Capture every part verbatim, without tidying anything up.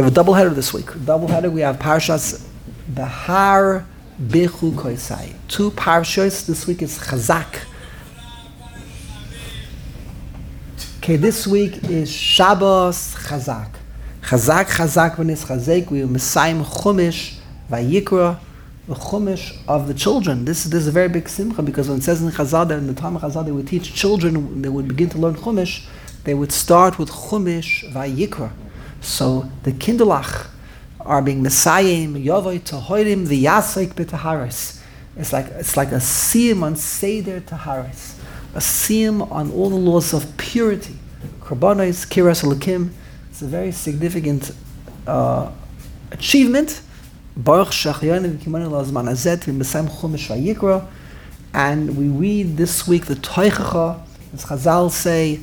We have a double header this week. Double header. We have Parshas Behar Bechu Koisai. Two parshas this week is Chazak. Okay, this week is Shabbos Chazak. Chazak, Chazak, v'nis Chazek. We Messiah Chumash Vayikra, the Chumash of the children. This, this is a very big simcha because when it says in Chazal that in the time of Chazal they would teach children, they would begin to learn Chumash, they would start with Chumash Vayikra. So the Kinderlach are being Messiahim, Yovoi Tohorim, the Yasek B'Taharis. It's like it's like a siyum on Seder Taharis, a siyum on all the laws of purity. Korbanos, Kiras Elokim. It's a very significant uh, achievement. Baruch Shachayanu V'Kimanu Lazman Azet V'Mesayim Chumash Vayikra, and we read this week the Toichacha, as Chazal say,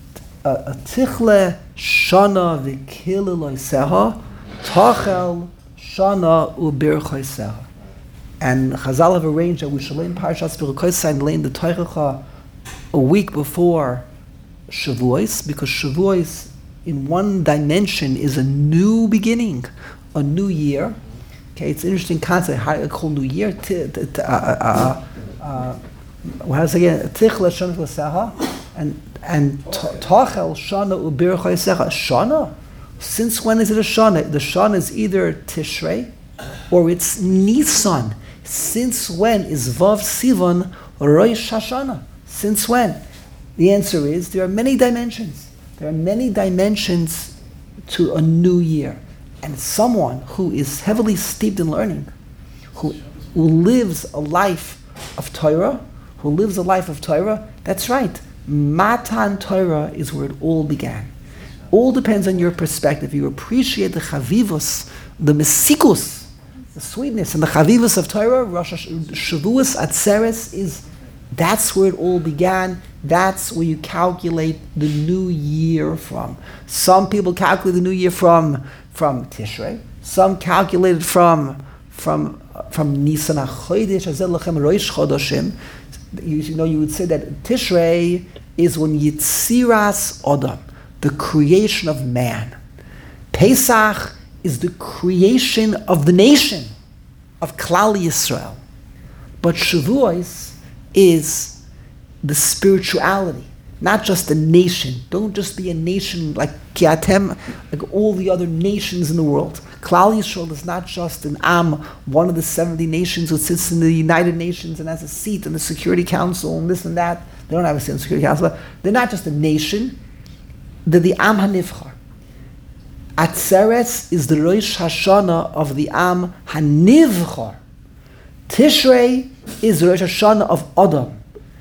a tichle shana v'kil loiseha, tachel shana ubir choiseha. And Chazal have arranged that we shall learn Parshas Bechukoisai and learn the Toichacha a week before Shavuos, because Shavuos in one dimension is a new beginning, a new year. Okay, it's an interesting concept. How do you call new year? T- t- t- uh, uh, uh, how does it again? Tichle shana v'seha, and and tachel shana ubir choiseha. Shana. Since when is it a shana? The shana is either Tishrei or it's Nisan. Since when is Vav Sivan Rosh Hashanah? Since when? The answer is there are many dimensions. There are many dimensions to a new year. And someone who is heavily steeped in learning, who, who lives a life of Torah, who lives a life of Torah, that's right. Matan Torah is where it all began. All depends on your perspective. You appreciate the chavivus, the mesikus, the sweetness, and the chavivus of Torah. Rosh Shavuos Atzeres is, that's where it all began. That's where you calculate the new year from. Some people calculate the new year from from Tishrei. Some calculate it from from from Nisan HaChodesh Azel Lachem Rosh Chodashim. You, you know, you would say that Tishrei is when Yitziras Odam, the creation of man. Pesach is the creation of the nation, of Klal Yisrael. But Shavuos is the spirituality, not just a nation. Don't just be a nation like Kiatem, like all the other nations in the world. Klal Yisrael is not just an Am, one of the seventy nations who sits in the United Nations and has a seat in the Security Council and this and that. They don't have a seat in the Security Council. But they're not just a nation. They're the Am HaNivchar. Atzeres is the Rosh Hashanah of the Am HaNivchar. Tishrei is the Rosh Hashanah of Adam.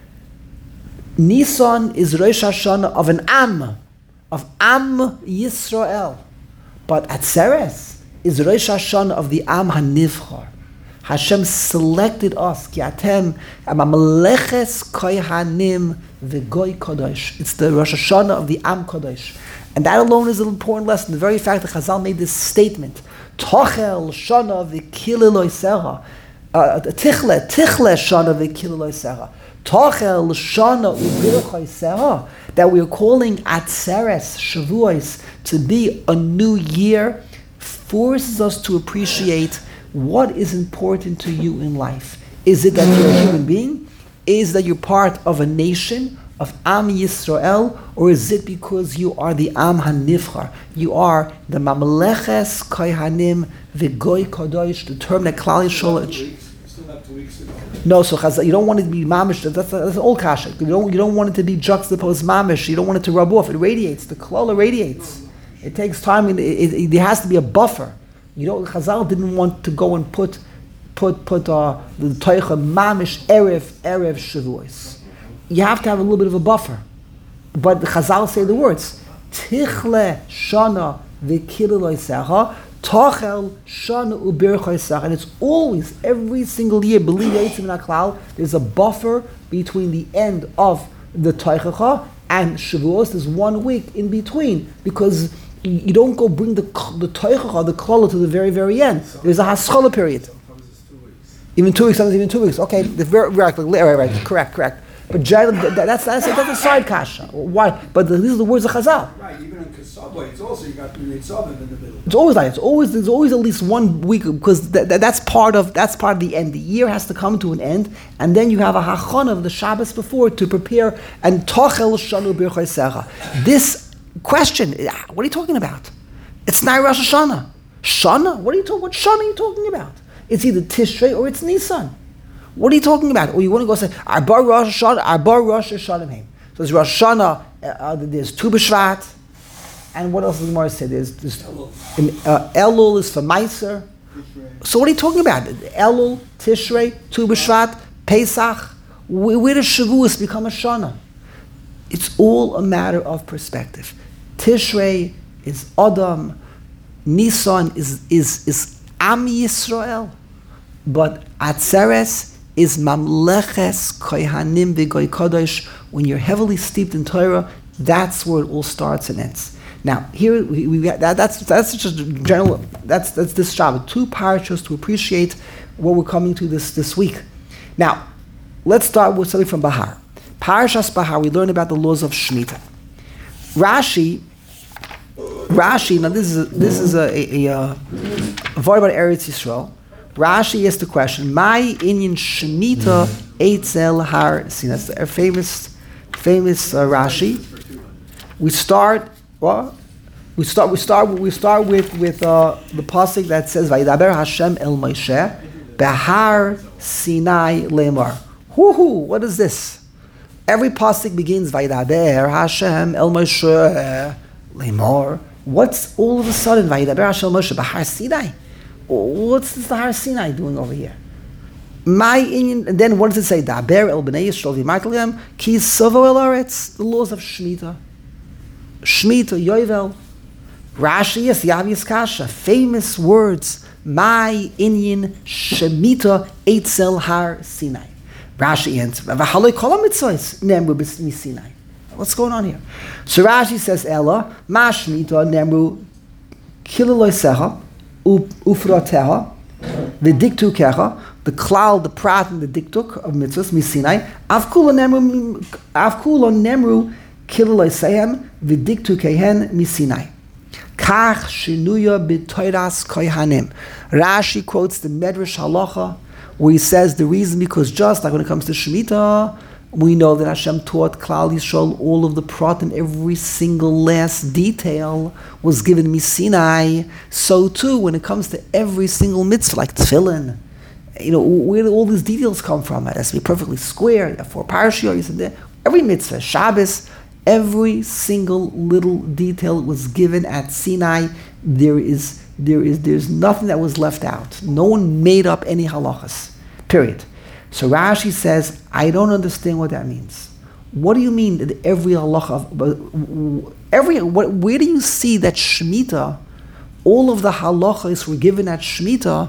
Nisan is Rosh Hashanah of an Am, of Am Yisrael. But Atzeres is Rosh Hashanah of the Am HaNivchar. Hashem selected us, Ki atem mamleches kohanim v'goy kodesh. It's the Rosh Hashanah of the Am Kodesh. And that alone is an important lesson. The very fact that Chazal made this statement, Tochel shana v'kil loisecha, tichle, tichle shana v'kil loisecha, Tochel shana ubir choisecha, that we are calling Atzeres, Shavuos, to be a new year, forces us to appreciate what is important to you in life. Is it that you're a human being? Is that you're part of a nation, of Am Yisrael? Or is it because you are the Am HaNivchar? You are the Mamleches Kohanim V'Goy Kodosh, the term that Klal Yisrael... No, so Chazal, you don't want it to be mamish. That's, that's an old kasha. You don't, you don't want it to be juxtaposed mamish. You don't want it to rub off. It radiates. The klala radiates. It takes time. It, it, it, there has to be a buffer. You know, Chazal didn't want to go and put put put uh, the toicha mamish erev erev shavuos. You have to have a little bit of a buffer. But the Chazal say the words tichle shana v'kil loisecha. Tochel shana ubir choisach, and it's always, every single year, believe Eitzim and Aklal, there's a buffer between the end of the Teichacha and Shavuos. There's one week in between, because you don't go bring the the Teichacha, the Klala, to the very, very end. There's a Haskalah period. Even two weeks, sometimes even two weeks. Okay, the very, right, right, right, correct, correct. But generally, that, that's, that's, that's a side kasha. Why? But the, these are the words of Chazal. Right, even in Kasaba, it's also, you got the Nitzavim in the middle. It's always like, it's always, there's always at least one week, because th- th- that's part of, that's part of the end. The year has to come to an end, and then you have a hachon of the Shabbos before to prepare, and tochel shanu b'chaysecha. This question, what are you talking about? It's not Rosh Hashanah. Shana? What are you talking? What Shana are you talking about? It's either Tishrei or it's Nisan. What are you talking about? Or you want to go say Arba Rosh Hashanah, Arba Rosh Hashanah. So there's Rosh Hashanah. Uh, uh, there's Tu B'Shvat, and what else does the Gemara say? There's, there's uh, Elul is for Meiser. So what are you talking about? Elul, Tishrei, Tu B'Shvat, Pesach. Where, where does Shavuos become a Shana? It's all a matter of perspective. Tishrei is Adam. Nisan is is is Am Yisrael, but Atzeres is Mamleches Kohanim V'Goy Kodesh. When you're heavily steeped in Torah, that's where it all starts and ends. Now, here we, we that, that's that's just general. That's that's this Shabbat. Two parashas to appreciate what we're coming to this this week. Now, let's start with something from Bahar. Parashas Bahar. We learn about the laws of Shemitah. Rashi. Rashi, now this is a, this is a a, a, a word about Eretz Yisrael. Rashi asks the question, "My inyan Shemitah eitzel har sin." That's a famous, famous uh, Rashi. We start what? We start. We start. We start with with uh, the pasuk that says, "Vayidaber Hashem el Moshe behar Sinai lemar." Whoo-hoo! What is this? Every pasuk begins, "Vayidaber Hashem el Moshe lemar." What's all of a sudden Vayidaber Hashem Moshe Bahar Sinai? What's this Har Sinai doing over here? My Inyan, and then what does it say? Daber el bnei Yisrael v'markeliam ki sovo el aretz. The laws of Shemitah, Shemitah Yovel. Rashi yes Yavius Kasha. Famous words. My Inyan Shemitah eitzel Har Sinai. Rashi answers v'haloi kol hamitzvos nemru b'Sinai. What's going on here? So Rashi says, Ella, ma Shemitah nemru kileloi secha, ufrateha, v'diktu kecha, the klal, the prat, and the diktuk of mitzvahs, misinai, avkula nemru, avkula nemru kileloi sehem, v'diktu kehen, misinai. Kach shinuya b'toiras kohanim. Rashi quotes the Medrash Halacha, where he says the reason, because just like when it comes to Shemitah, we know that Hashem taught Klal Yisrael all of the prat, and every single last detail was given Sinai. So too, when it comes to every single mitzvah, like tefillin, you know, where do all these details come from? It has to be perfectly square. You have four parashiyos. Every mitzvah, Shabbos, every single little detail was given at Sinai. There is, there is, there's nothing that was left out. No one made up any halachas. Period. So Rashi says, I don't understand what that means. What do you mean that every halacha, every, what, where do you see that Shemitah, all of the halachas were given at Shemitah,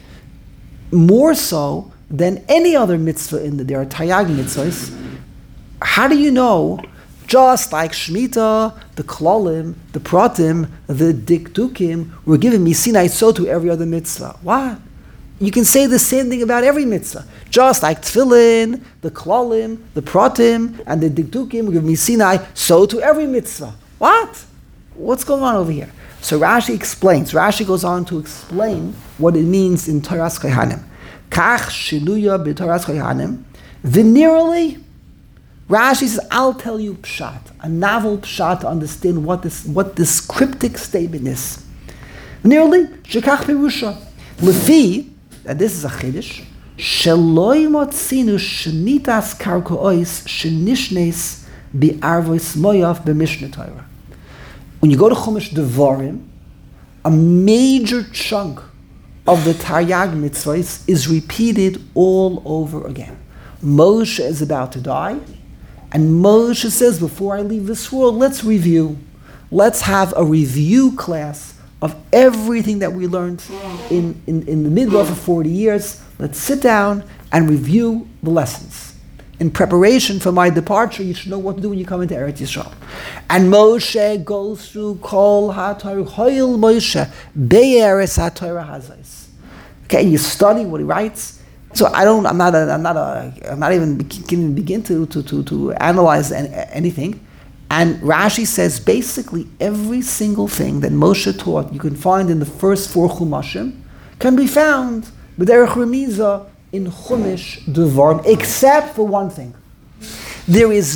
more so than any other mitzvah in the, there are Taryag mitzvahs. How do you know, just like Shemitah, the Klalim, the Pratim, the Dikdukim were given Misinai, so to every other mitzvah? What? You can say the same thing about every mitzvah. Just like Tefillin, the Klalim, the Pratim, and the Dikdukim were given Sinai, so to every mitzvah. What? What's going on over here? So Rashi explains. Rashi goes on to explain what it means in Toras Kohanim. Kach shinuya b'Toras Kohanim. Venerally, Rashi says, I'll tell you pshat, a novel pshat to understand what this what this cryptic statement is. Venerally, shekach pirusha. Lefi, and this is a chiddush, sheloi motzinu shemitas karkois shenishnes bi'arvos moyav b'mishnah Torah. When you go to Chumash Devarim, a major chunk of the Taryag mitzvahs is repeated all over again. Moshe is about to die, and Moshe says, before I leave this world, let's review. Let's have a review class of everything that we learned in, in, in the Midbar for forty years. Let's sit down and review the lessons. In preparation for my departure, you should know what to do when you come into Eretz Yisrael. And Moshe goes through Kol HaTorah, Hoyel Moshe, Be'eres HaTorah Hazais. Okay, you study what he writes, So I don't. I'm not. A, I'm not. A, I'm not even begin begin to to to, to analyze any, anything. And Rashi says basically every single thing that Moshe taught you can find in the first four Chumashim can be found b'derech remiza in Chumash Devarim, except for one thing. There is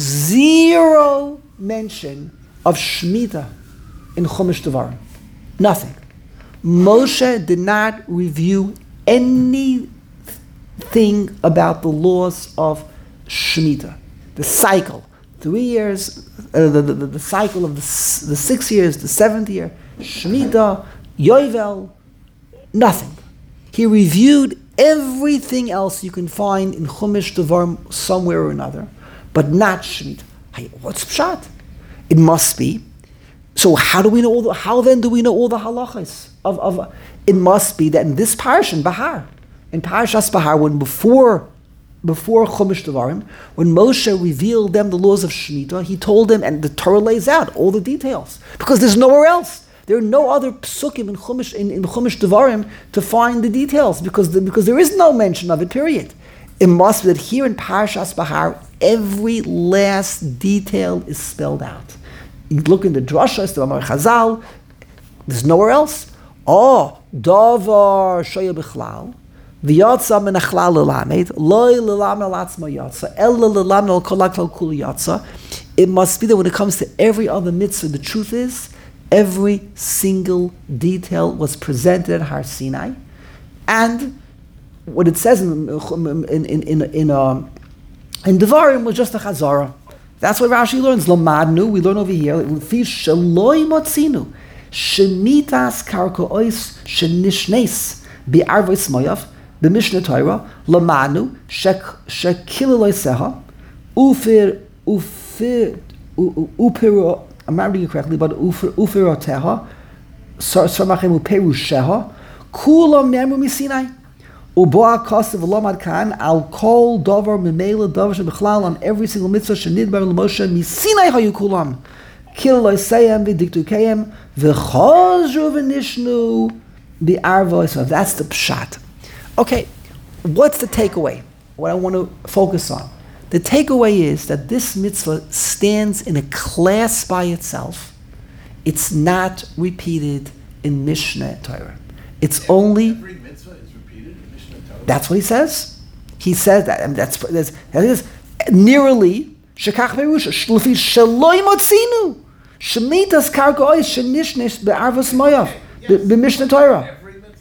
zero mention of Shemitah in Chumash Devarim. Nothing. Moshe did not review anything about the laws of Shemitah, the cycle. Three years, uh, the, the, the cycle of the, the six years, the seventh year, Shemitah, Yovel, nothing. He reviewed everything else you can find in Chumash Devarim somewhere or another, but not Shemitah. Hey, what's pshat? It must be. So how do we know all the, how then do we know all the halachas of, of it must be that in this parish in Bahar, in Parashas Bahar, when before before Chumash Devarim, when Moshe revealed them the laws of Shemitah, he told them, and the Torah lays out all the details, because there's nowhere else. There are no other psukim in Chumash in, in Chumash Devarim to find the details, because the, because there is no mention of it. Period. It must be that here in Parashas Bahar, every last detail is spelled out. You look in the drashas, the Amar Chazal, there's nowhere else. Oh, davar shoya bichlal. V'yatsa min achlal l'lamed, loy l'lamed l'atzma yatsa, ella l'lamed l'kolak l'kul yatsa. It must be that when it comes to every other mitzvah, the truth is, every single detail was presented at Har Sinai, and what it says in in in in in, um, in Devarim was just a chazara. That's what Rashi learns. Lamadnu, we learn over here. Fi shaloi motzinu, shemitas karkois shenishnes bi'arvos moyav. The Mishnah Torah, Lamanu, Shekiloi Seha, Ufir, Ufir, Upiro, I'm not reading it correctly, but Ufiro Teha, Sarmachem Uperu Sheha, Kulam Nemru Misinai, Uboa Kosev Lomad Khan, Al Kol Dover Mimela Dover Shebechlal, on every single mitzvah, Shenidbar Moshe, Misinai Hayu Kulam, Kiloi Seyem, Vidiktu Kayem, V'chozru V'nishnu, the Arvois, that's the Pshat. Okay, what's the takeaway? What I want to focus on. The takeaway is that this mitzvah stands in a class by itself. It's not repeated in Mishneh Torah. It's only... Every mitzvah is repeated in Mishneh Torah? That's what he says. He says that. And that's, that's, that is nearly... Shekach Perusha, Shlefi Shaloi Motzinu, Shemitas Karkois, Shenishnish, Be'arvos Moyav, B'Mishneh Torah.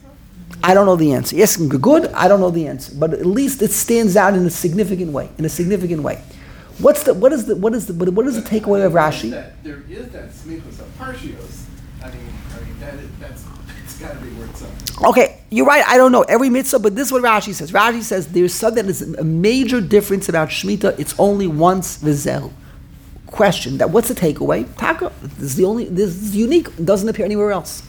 I don't know the answer. Yes, good. I don't know the answer, but at least it stands out in a significant way. In a significant way, what's the what is the what is the what is the takeaway of Rashi? That, there is that smichus of parshios. I mean, I mean that is, that's it's got to be worth something. Okay, you're right. I don't know every mitzvah, but this is what Rashi says. Rashi says there's something that is a major difference about Shemitah. It's only once v'zel. Question: that what's the takeaway? Taka. This is the only. This is unique. It doesn't appear anywhere else.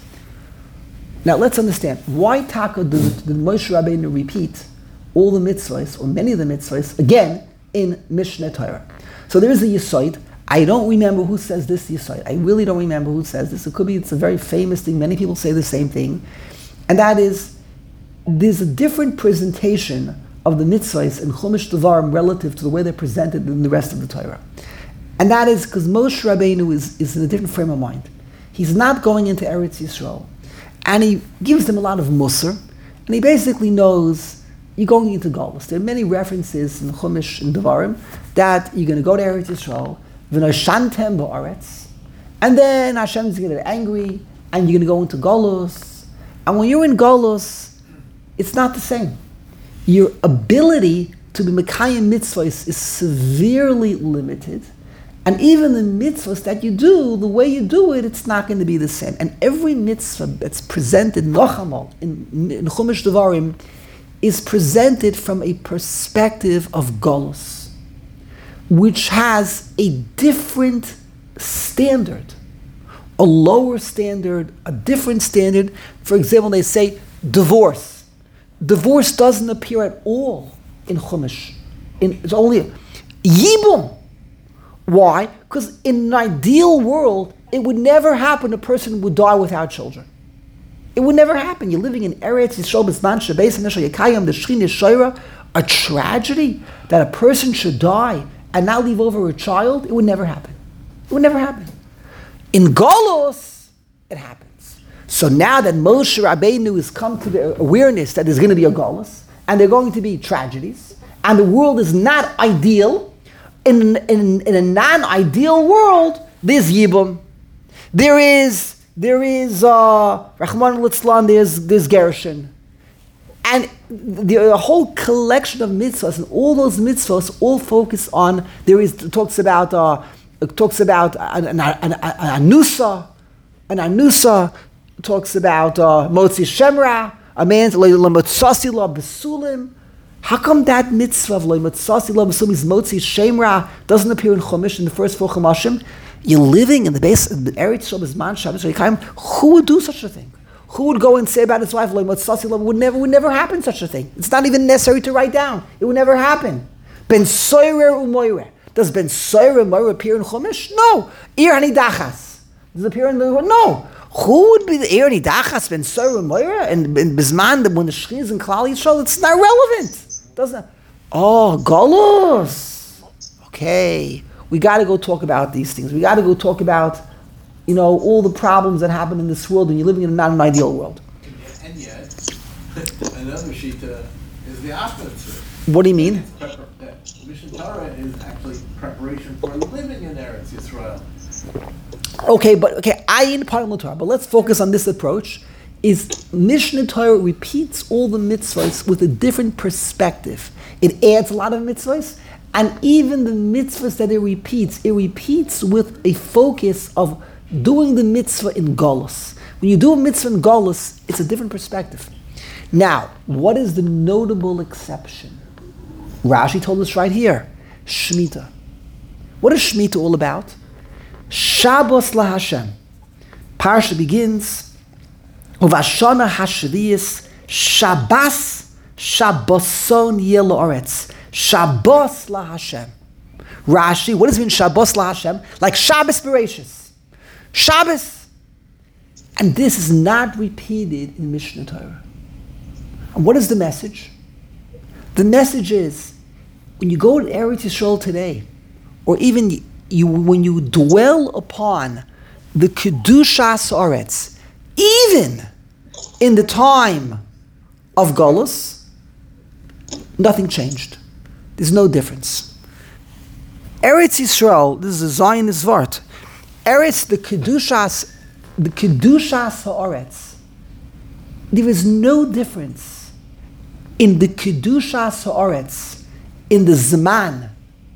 Now let's understand, why Taka did, did Moshe Rabbeinu repeat all the mitzvahs, or many of the mitzvahs, again in Mishneh Torah? So there is a Yesod. I don't remember who says this Yesod. I really don't remember who says this. It could be, it's a very famous thing. Many people say the same thing. And that is, there's a different presentation of the mitzvahs in Chumash Devarim relative to the way they're presented in the rest of the Torah. And that is because Moshe Rabbeinu is, is in a different frame of mind. He's not going into Eretz Yisrael. And he gives them a lot of musar, and he basically knows you're going into Galus. There are many references in Chumash and Devarim that you're going to go to Eretz Yisrael, v'noshantem ba'aretz, and then Hashem is going to get angry, and you're going to go into Galus. And when you're in Galus, it's not the same. Your ability to be Mekayim mitzvahs is severely limited. And even the mitzvahs that you do, the way you do it, it's not going to be the same. And every mitzvah that's presented, nochamal, in, in Chumash Devarim, is presented from a perspective of Golus, which has a different standard, a lower standard, a different standard. For example, they say divorce. Divorce doesn't appear at all in Chumash. In, it's only Yibum. Why? Because in an ideal world, it would never happen a person would die without children. It would never happen. You're living in Eretz Yisrael B'zman Shebeis Haneshah Yekayim, the Shechina Shoira, a tragedy that a person should die and now leave over a child. It would never happen. It would never happen. In Golos, it happens. So now that Moshe Rabbeinu has come to the awareness that there's going to be a Golos, and there are going to be tragedies, and the world is not ideal, in, in, in a non-ideal world, there's Yibum. There is, there is, uh, Rahman al-Islam, there's, there's Gershon. And the, the whole collection of mitzvahs, and all those mitzvahs all focus on, there is, it talks about, uh, it talks about an, an, an, an anusa, an anusa, talks about uh, Motzi Shemra, a man's L'motzasi la besulim. How come that mitzvah of L'motzasi la besulim is Motzi Shemra doesn't appear in Chumash, in the first four Chumashim? You're living in the base of the Eretz Yisrael B'zman Shabbos Yekayim. Who would do such a thing? Who would go and say about his wife, L'motzasi la, would never, would never happen such a thing. It's not even necessary to write down. It would never happen. Ben Soirer u'Moireh. Does Ben Soirer u'Moireh appear in Chumash? No. Ir Hanidachas. Does it appear in the, no. Who would be the Ir Hanidachas, Ben Soirer u'Moireh, and Ben Bizman, when the Shechina is in Klal Yisrael? It's not relevant. Doesn't. Oh, Golos. Okay. We got to go talk about these things. We got to go talk about, you know, all the problems that happen in this world when you're living in a not an ideal world. And yet, another shita is the opposite. What do you mean? Mishneh Torah is actually preparation for living in Eretz Yisrael. Okay, but okay, ayin parim Torah. But let's focus on this approach. Is Mishneh Torah repeats all the mitzvahs with a different perspective. It adds a lot of mitzvahs. And even the mitzvahs that it repeats, it repeats with a focus of doing the mitzvah in Golos. When you do a mitzvah in Golos, it's a different perspective. Now, what is the notable exception? Rashi told us right here, Shemitah. What is Shemitah all about? Shabbos LaHashem. Parsha begins, Uvashana Hashviyis, Shabbos, Shabboson Yeh La'aretz. Shabbos LaHashem. Rashi, what does it mean Shabbos LaHashem? Like Shabbos Bereshis. Shabbos. And this is not repeated in Mishneh Torah. And what is the message? The message is, when you go to Eretz Yisrael today, or even you, when you dwell upon the Kedushas Haaretz, even in the time of Golus, nothing changed. There's no difference. Eretz Yisrael, this is a Zionist Vart. Eretz, the Kedushas, the Kedushas Haaretz. There is no difference in the Kedushas Haaretz, in the Zman,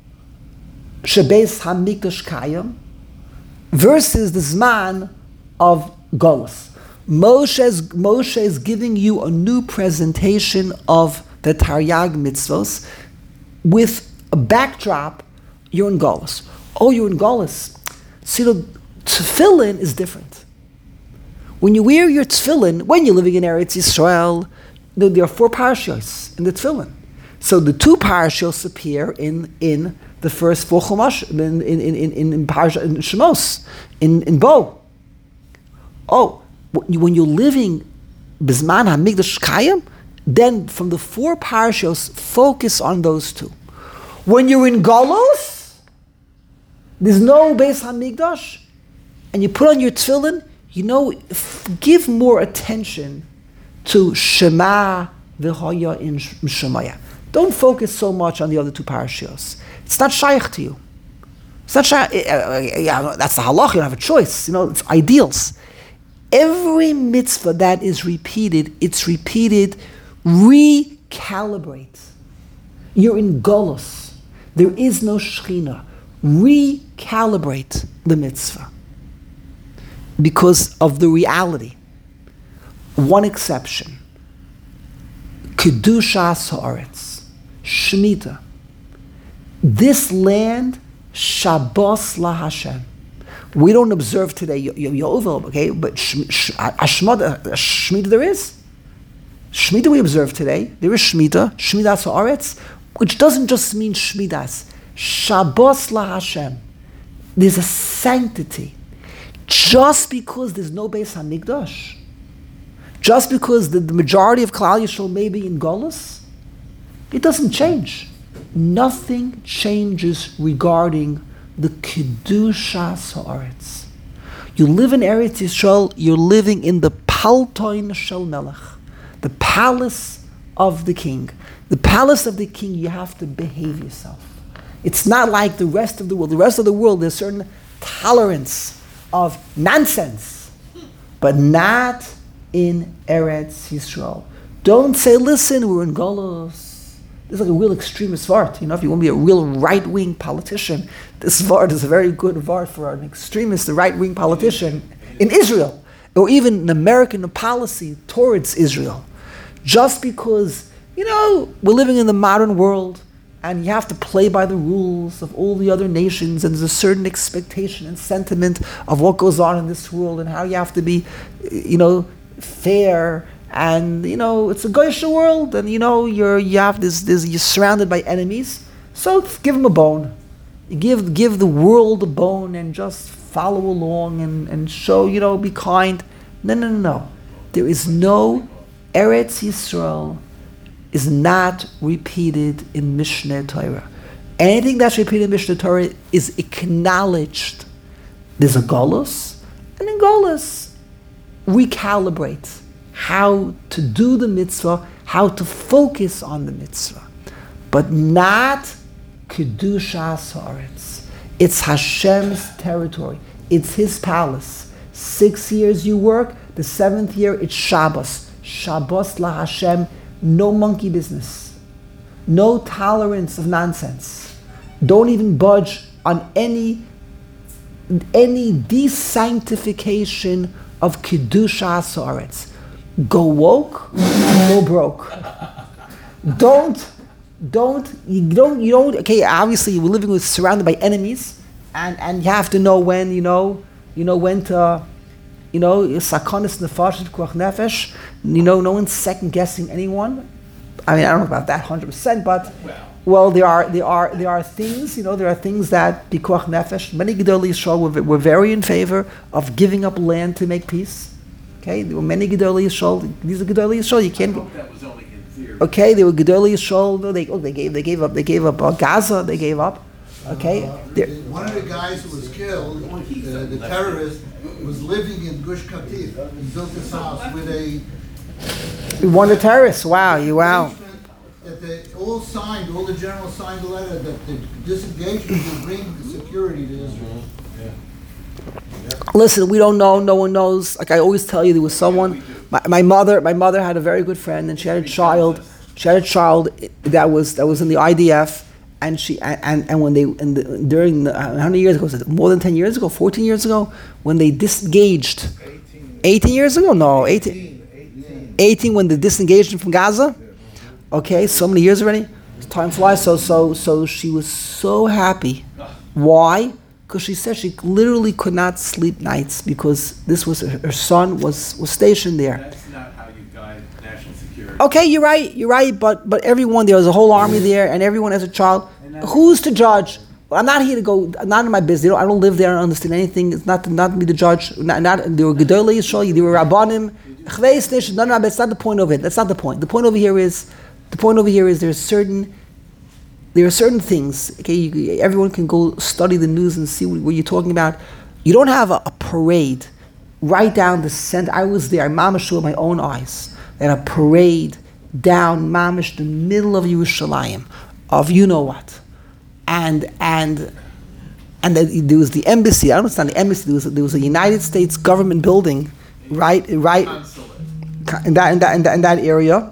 Shebeis HaMikdash Kayim, versus the Zman of Golus. Moshe is, Moshe is giving you a new presentation of the Taryag mitzvos with a backdrop. You're in Golus. Oh, you're in Golus. See, the tefillin is different. When you wear your tefillin, when you're living in Eretz Yisrael, there are four parashos in the tefillin. So the two parashos appear in, in the first four chumash, in in in in, in parasha in Shemos, in in Bo. Oh, when you're living Bizman HaMikdash Kayim, then from the four parashos, focus on those two. When you're in Golos, there's no Beis HaMikdash, and you put on your tefillin, you know, f- give more attention to Shema v'Hoya in Shemaya. Don't focus so much on the other two parashos. It's not shaykh to you. It's not shaykh. Uh, yeah, that's the halach. You don't have a choice. You know, it's ideals. Every mitzvah that is repeated, it's repeated. Recalibrate. You're in Golos. There is no Shechina. Recalibrate the mitzvah because of the reality. One exception. Kedushas Haaretz. Shemitah. This land, Shabbos LaHashem. We don't observe today Yovel, okay? But Shemitah there is. Shemitah we observe today. There is Shemitah, Shemidas Haaretz, which doesn't just mean Shemidas. Shabbos LaHashem. There's a sanctity. Just because there's no Beis HaMikdash Just because the, the majority of Klal Yisrael may be in Golus, it doesn't change. Nothing changes regarding the Kedushas Haaretz. You live in Eretz Yisrael, you're living in the Paltoin Shel Melech, the palace of the king. The palace of the king, you have to behave yourself. It's not like the rest of the world. The rest of the world, there's certain tolerance of nonsense, but not in Eretz Yisrael. Don't say, listen, we're in Golos. This is like a real extremist vart. You know, if you want to be a real right-wing politician, this vart is a very good vart for an extremist, a right-wing politician in Israel, or even an American policy towards Israel. Just because, you know, we're living in the modern world, and you have to play by the rules of all the other nations, and there's a certain expectation and sentiment of what goes on in this world, and how you have to be, you know, fair. And you know, it's a goyish world, and you know, you're you have this, this you're surrounded by enemies. So give them a bone. You give give the world a bone and just follow along and, and show, you know, be kind. No, no, no, no. There is no Eretz Yisrael is not repeated in Mishneh Torah. Anything that's repeated in Mishneh Torah is acknowledged. There's a Golus, and in Golus, recalibrate how to do the mitzvah, how to focus on the mitzvah, but not Kedushas Haaretz. It's Hashem's territory. It's His palace. Six years you work, the seventh year it's Shabbos. Shabbos la Hashem, no monkey business. No tolerance of nonsense. Don't even budge on any, any desanctification of Kedushas Haaretz. Go woke, go broke. Don't, don't, you don't, you don't, okay, obviously we're living with, surrounded by enemies, and, and you have to know when, you know, you know, when to, you know, sakonis nefesh, pikuach nefesh, you know, no one's second guessing anyone. I mean, I don't know about that one hundred percent, but, well, there are, there are, there are things, you know, there are things that pikuach nefesh, many Gedolei Yisrael were, were very in favor of giving up land to make peace. Okay, there were many Gedolei Yisrael. These are Gedolei Yisrael. You can't. I hope that was only in theory. Okay, they were Gedolei Yisrael. No, they oh, they gave they gave up. They gave up uh, Gaza. They gave up. Okay, Uh, They're- one of the guys who was killed, uh, the terrorist, was living in Gush Katif. He built his house with a we won the terrorists. Wow, you wow. arrangement that they all signed. All the generals signed a letter that the disengagement would bring security to Israel. Listen, we don't know. No one knows. Like I always tell you, there was someone. My, my mother. My mother had a very good friend, and she had a child. She had a child that was that was in the I D F, and she and and when they and the, during the, how many years ago was it? More than ten years ago, fourteen years ago, when they disengaged. Eighteen years ago? No, eighteen. Eighteen when they disengaged from Gaza. Okay, so many years already. Time flies. So so so she was so happy. Why? Because she said she literally could not sleep nights because this was her son was, was stationed there. That's not how you guide national security. Okay, you're right, you're right, but but everyone, there was a whole army there, and everyone as a child. Who's to judge? Well, I'm not here to go, not in my business. You know, I don't live there, I don't understand anything. It's not not me to judge. Not, not there were Gedolei Yisrael, there were Rabbanim. No, no, that's not the point of it. That's not the point. The point over here is, the point over here is there's certain There are certain things, okay, you, everyone can go study the news and see what, what you're talking about. You don't have a, a parade right down the center. I was there, I mamish with my own eyes, and a parade down mamish the middle of Yerushalayim, of you know what. And and and the, there was the embassy, I don't understand the embassy, there was, a, there was a United States government building, right, right, in that, in that, in that, in that area.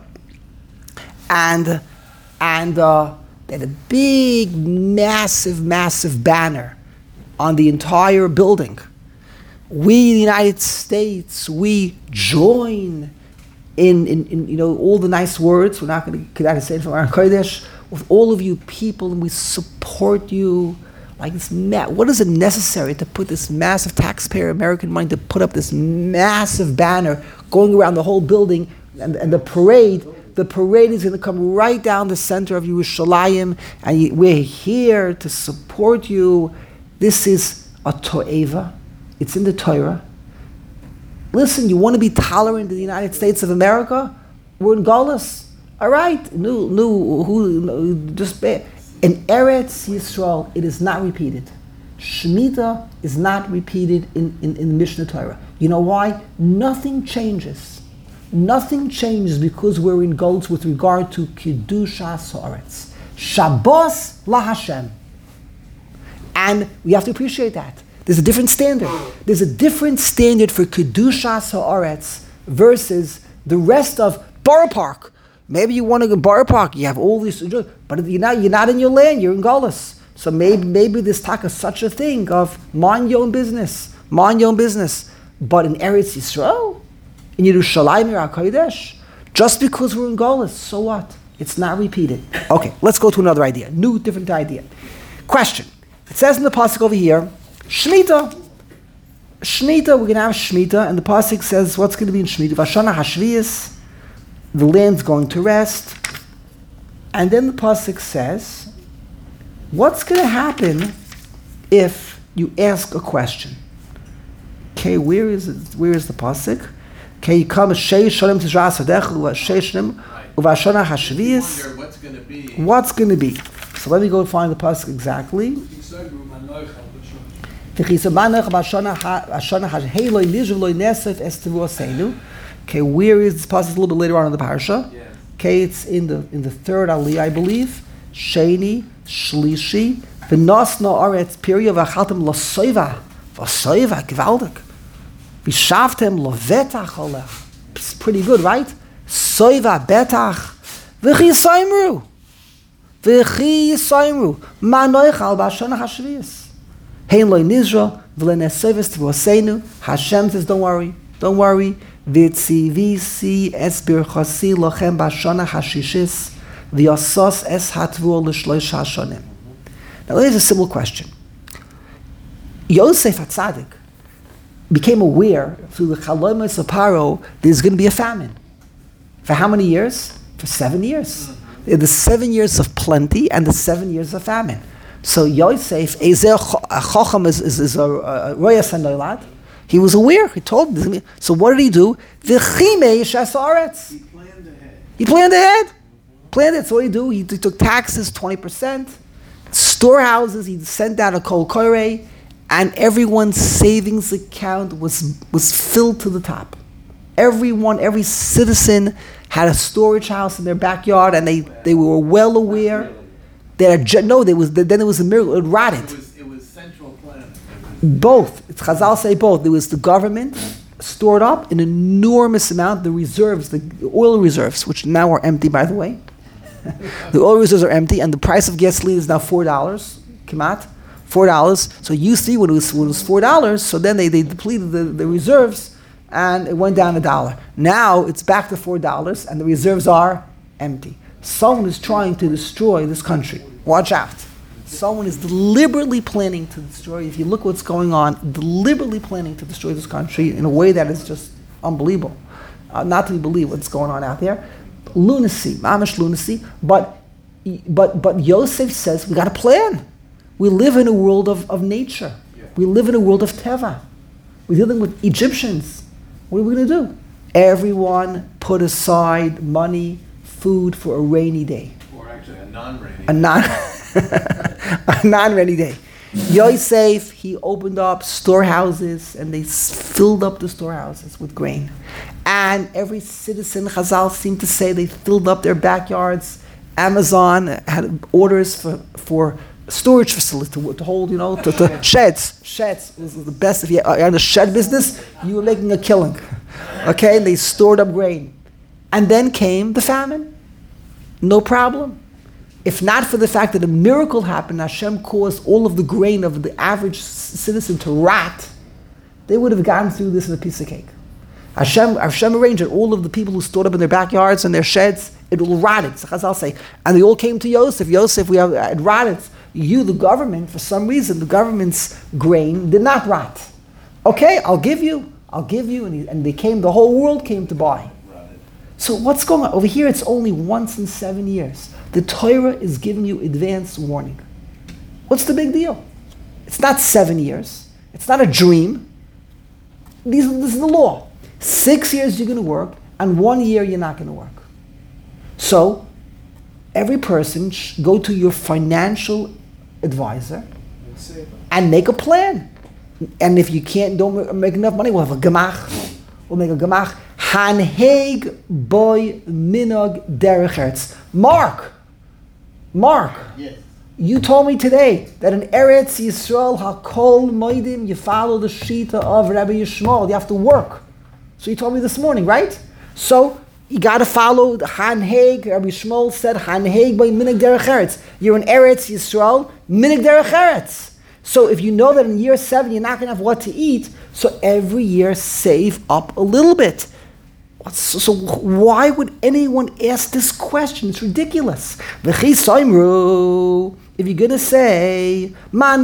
And, and, uh, they had a big, massive, massive banner on the entire building. We, the United States, we join in, in, in you know, all the nice words. We're not going to say it from our Kodesh. With all of you people, and we support you. Like this, ma- what is it necessary to put this massive taxpayer American money to put up this massive banner going around the whole building, and, and the parade? The parade is going to come right down the center of Yerushalayim, and you, we're here to support you. This is a to'eva. It's in the Torah. listen, you want to be tolerant in the United States of America? We're in Galus. All right, no, no, who, no, just in Eretz Yisrael, it is not repeated. Shemitah is not repeated in, in, in the Mishnah Torah. You know why? Nothing changes. Nothing changes because we're in Galus with regard to Kedushas Haaretz. Shabbos la Hashem. And we have to appreciate that. There's a different standard. There's a different standard for Kedushas Haaretz versus the rest of Borough Park. Maybe you want to go to Borough Park, you have all these, but you're not, you're not in your land, you're in Galus. So maybe maybe this talk is such a thing of mind your own business, mind your own business. But in Eretz Yisrael, in Yerushalayim HaKodesh, just because we're in Galus, so what? It's not repeated. Okay, let's go to another idea, new, different idea. Question. It says in the pasuk over here, Shemitah. Shemitah, we're going to have Shemitah, and the pasuk says, what's going to be in Shemitah? Vashana Hashvius, the land's going to rest. And then the pasuk says, what's going to happen if you ask a question? Okay, where is it? Where is the pasuk? Okay, you come shei shalom tishras hadechu shei shalom uvashana hashvius. What's going to be? What's going to be? So let me go find the pasuk exactly. Okay, where is this pasuk? A little bit later on in the parasha. Yeah. Okay, it's in the in the third aliyah, I believe. Sheni, Shlishi, v'nosna aretz pirya v'achaltem l'soiva, v'soiva gewaldig, v'shavtem l'vetach olech. It's pretty good, right? Soiva betach, v'chi yisoimru, v'chi yisoimru, ma noichal b'ashana hashvius. Hein loy nizra, v'lenesoivis t'voseinu. Hashem says, don't worry, don't worry. V'tzivisi es birchasi lochem b'ashana hashishis, v'yasos es hatvur l'shloish hashonim. Now here's a simple question. Yosef HaTzadik became aware through the Chalomus of Paro there's going to be a famine. For how many years? For seven years. Mm-hmm. The seven years of plenty and the seven years of famine. So Yosef, Ezer Chacham is, is, is a Royas HaNoilad. He was aware. He told them. So what did he do? V'chimei shas haaretz. He planned ahead. He planned ahead. Planned it. So what did he do? He, he took taxes, twenty percent. Storehouses, he sent out a kol koreh, and everyone's savings account was was filled to the top. Everyone, every citizen had a storage house in their backyard, and they, they were well aware that no, there was then there was a miracle. It rotted. It was, it was central planning. Both. It's Chazal say both. There was the government stored up an enormous amount, the reserves, the oil reserves, which now are empty, by the way. The oil reserves are empty, and the price of gasoline is now four dollars. Kimat, four dollars. So you see, when it was when it was four dollars, so then they, they depleted the, the reserves, and it went down a dollar. Now it's back to four dollars, and the reserves are empty. Someone is trying to destroy this country. Watch out. Someone is deliberately planning to destroy. If you look what's going on, deliberately planning to destroy this country in a way that is just unbelievable. Uh, not to believe what's going on out there. Lunacy, mamish lunacy. But, but, but Yosef says we got a plan. We live in a world of, of nature. Yeah. We live in a world of teva. We're dealing with Egyptians. What are we going to do? Everyone put aside money, food for a rainy day. Or actually a non-rainy. A non, a non-rainy day. Yosef, he opened up storehouses, and they filled up the storehouses with grain. And every citizen, Chazal seemed to say, they filled up their backyards. Amazon had orders for, for storage facilities to, to hold, you know, to, to sheds. Sheds was the best. If you're in the shed business, you were making a killing. Okay, they stored up grain. And then came the famine. No problem. If not for the fact that a miracle happened, Hashem caused all of the grain of the average citizen to rot, they would have gotten through this with a piece of cake. Hashem, Hashem arranged that all of the people who stored up in their backyards and their sheds, it all rotted. So Chazal say, and they all came to Yosef. Yosef, we have it rotted. You, the government, for some reason, the government's grain did not rot. Okay, I'll give you. I'll give you. And, he, and they came. The whole world came to buy. So what's going on? Over here, it's only once in seven years. The Torah is giving you advance warning. What's the big deal? It's not seven years. It's not a dream. These, this is the law. Six years you're going to work, and one year you're not going to work. So, every person should go to your financial advisor and make a plan. And if you can't, don't make enough money, we'll have a gemach. We'll make a gemach. Hanheg boy minog derech eretz. Mark, Mark, Yes. you told me today that in Eretz Yisrael hakol moedim, you follow the shita of Rabbi Yishmael. You have to work. So you told me this morning, right? So you got to follow the Hanheg. Rabbi Yishmael said Hanheg boy minog derech eretz. You're in Eretz Yisrael minog derech eretz. So if you know that in year seven you're not going to have what to eat, so every year save up a little bit. So, so why would anyone ask this question? It's ridiculous. If you're going to say, what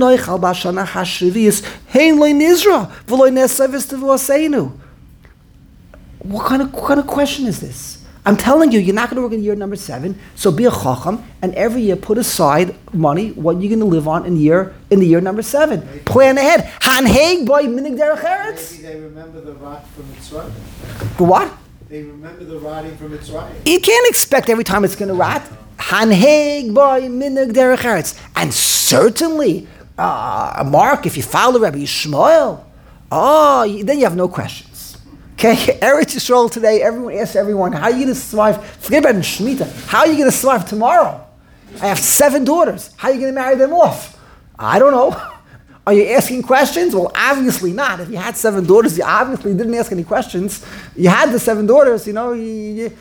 kind of, what kind of question is this? I'm telling you, you're not going to work in year number seven, so be a chacham, and every year put aside money, what you're going to live on in year in the year number seven. Maybe. Plan ahead. Hanheg boy minig derech eretz. Maybe they remember the rot from Mitzrayim. The what? They remember the rotting from Mitzrayim. You can't expect every time it's going to rot. Hanheg boy minig derech eretz. And certainly, uh, Mark, if you follow Rabbi Yishmael, oh, then you have no questions. Okay, Eretz Yisrael today, everyone asks everyone, how are you going to survive? Forget about in Shemitah. How are you going to survive tomorrow? I have seven daughters. How are you going to marry them off? I don't know. Are you asking questions? Well, obviously not. If you had seven daughters, you obviously didn't ask any questions. You had the seven daughters, you know. You, you,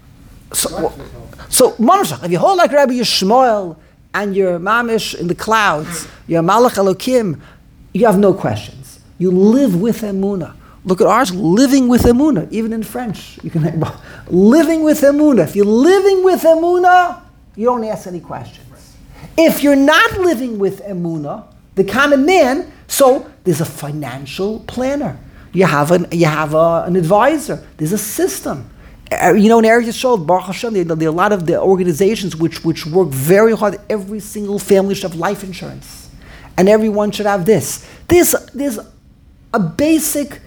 so, so, Monashach, if you hold like Rabbi Yishmael and you're mamish in the clouds, you're Malach Elokim, you have no questions. You live with emunah. Look at ours, living with emunah, even in French. You can living with emunah. If you're living with emunah, you don't ask any questions. If you're not living with emunah, the common man, so there's a financial planner. You have an you have a, an advisor. There's a system. Uh, you know, in Eretz Yisrael, Baruch Hashem, there, there are a lot of the organizations which which work very hard. Every single family should have life insurance, and everyone should have this. There's there's a basic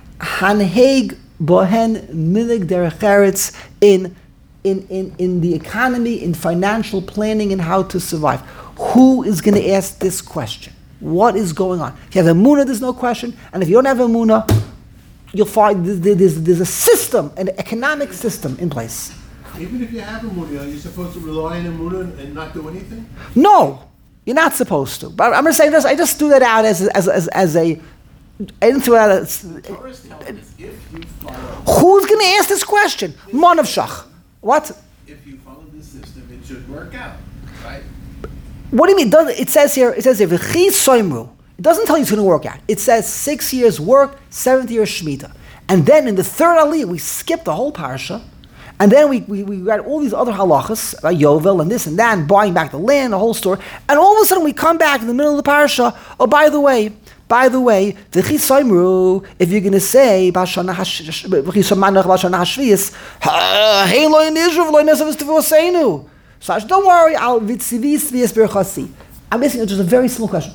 Hanheg bohen minig derech eretz in in in in the economy, in financial planning, and how to survive. Who is going to ask this question? What is going on? If you have emunah, there's no question, and if you don't have emunah, you'll find there's, there's a system, an economic system in place. Even if you have emunah, are you supposed to rely on emunah and not do anything? No, you're not supposed to. But I'm going to say this. I just threw that out as as as, as a. I didn't throw out as. Torah's telling us if you follow. Who's going to ask this question? Mon of Shach. What? If you follow this system, it should work out, right? What do you mean? Does, it says here, it says here, V'chi soimru. It doesn't tell you it's going to work out. It says six years work, seventh year Shemitah. And then in the third aliyah, we skip the whole parsha. And then we, we, we got all these other halachas, about Yovel and this and that, and buying back the land, the whole story. And all of a sudden we come back in the middle of the parsha. Oh, by the way, by the way, V'chi soimru, if you're going to say, B'shana V'chi somanach B'shana hashviyas, hey lo in Israel, lo in Esav Estevu. So don't worry, I'll vitzivis v'yes berchasi. I'm asking just a very simple question.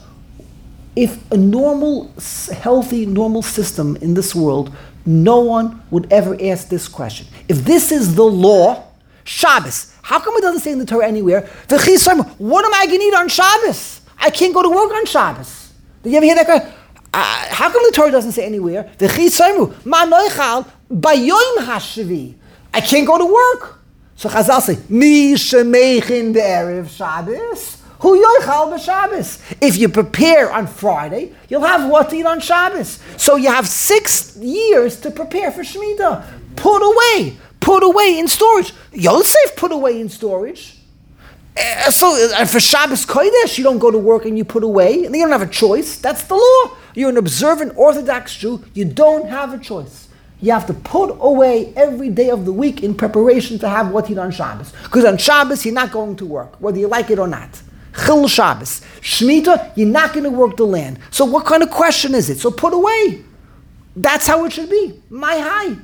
If a normal, healthy, normal system in this world, no one would ever ask this question. If this is the law, Shabbos, how come it doesn't say in the Torah anywhere, what am I going to eat on Shabbos? I can't go to work on Shabbos. Did you ever hear that guy? Uh, how come the Torah doesn't say anywhere, I can't go to work? So Chazal say, Mi shemechin be'erev Shabbos, hu yochal b'Shabbos. If you prepare on Friday, you'll have what to eat on Shabbos. So you have six years to prepare for Shemitah. Put away, put away in storage. Yosef put away in storage. Uh, so uh, for Shabbos Kodesh, you don't go to work and you put away, and you don't have a choice. That's the law. You're an observant Orthodox Jew. You don't have a choice. You have to put away every day of the week in preparation to have what you eat on Shabbos. Because on Shabbos, you're not going to work, whether you like it or not. Chil Shabbos. Shemitah, you're not going to work the land. So what kind of question is it? So put away. That's how it should be. My high.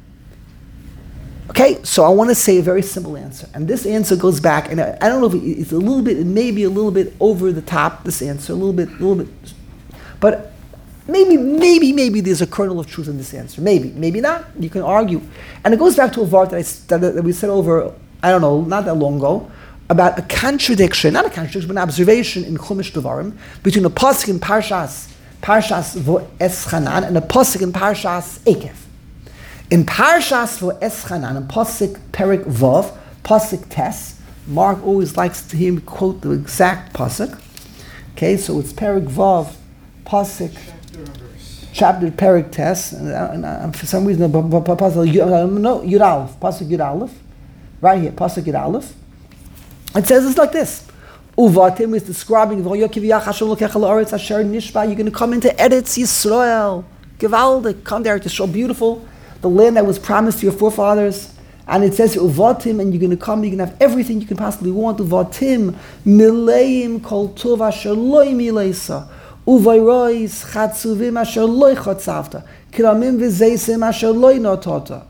Okay, so I want to say a very simple answer. And this answer goes back, and I, I don't know if it's a little bit, it may be a little bit over the top, this answer, a little bit, a little bit. But maybe, maybe, maybe there's a kernel of truth in this answer. Maybe, maybe not. You can argue. And it goes back to a vart that, I, that, that we said over, I don't know, not that long ago, about a contradiction, not a contradiction, but an observation in Chumash Devarim between a pasuk in Parshas, Parshas V'Eschanan and a pasuk in Parshas Ekev. In Parshas V'Eschanan, in pasuk Perik Vav, pasuk Tes, Mark always likes to hear me quote the exact pasuk. Okay, so it's Perik Vav, pasuk, chapter Perik Tes, and, and, and for some reason, pasuk no Yud Aleph, pasuk Yud Aleph, right here, pasuk Yud Aleph. It says it's like this. Uvatim is describing you're going to come into Eretz Yisrael. Givaldik, come there to show beautiful, the land that was promised to your forefathers. And it says Uvatim, and you're going to come, you're going to have everything you can possibly want. Uvatim, mileim kol tov asher loy mileisa. Uvayrois chatzuvim asher loy chatzavta. Kiramim v'zeisim asher loy notota.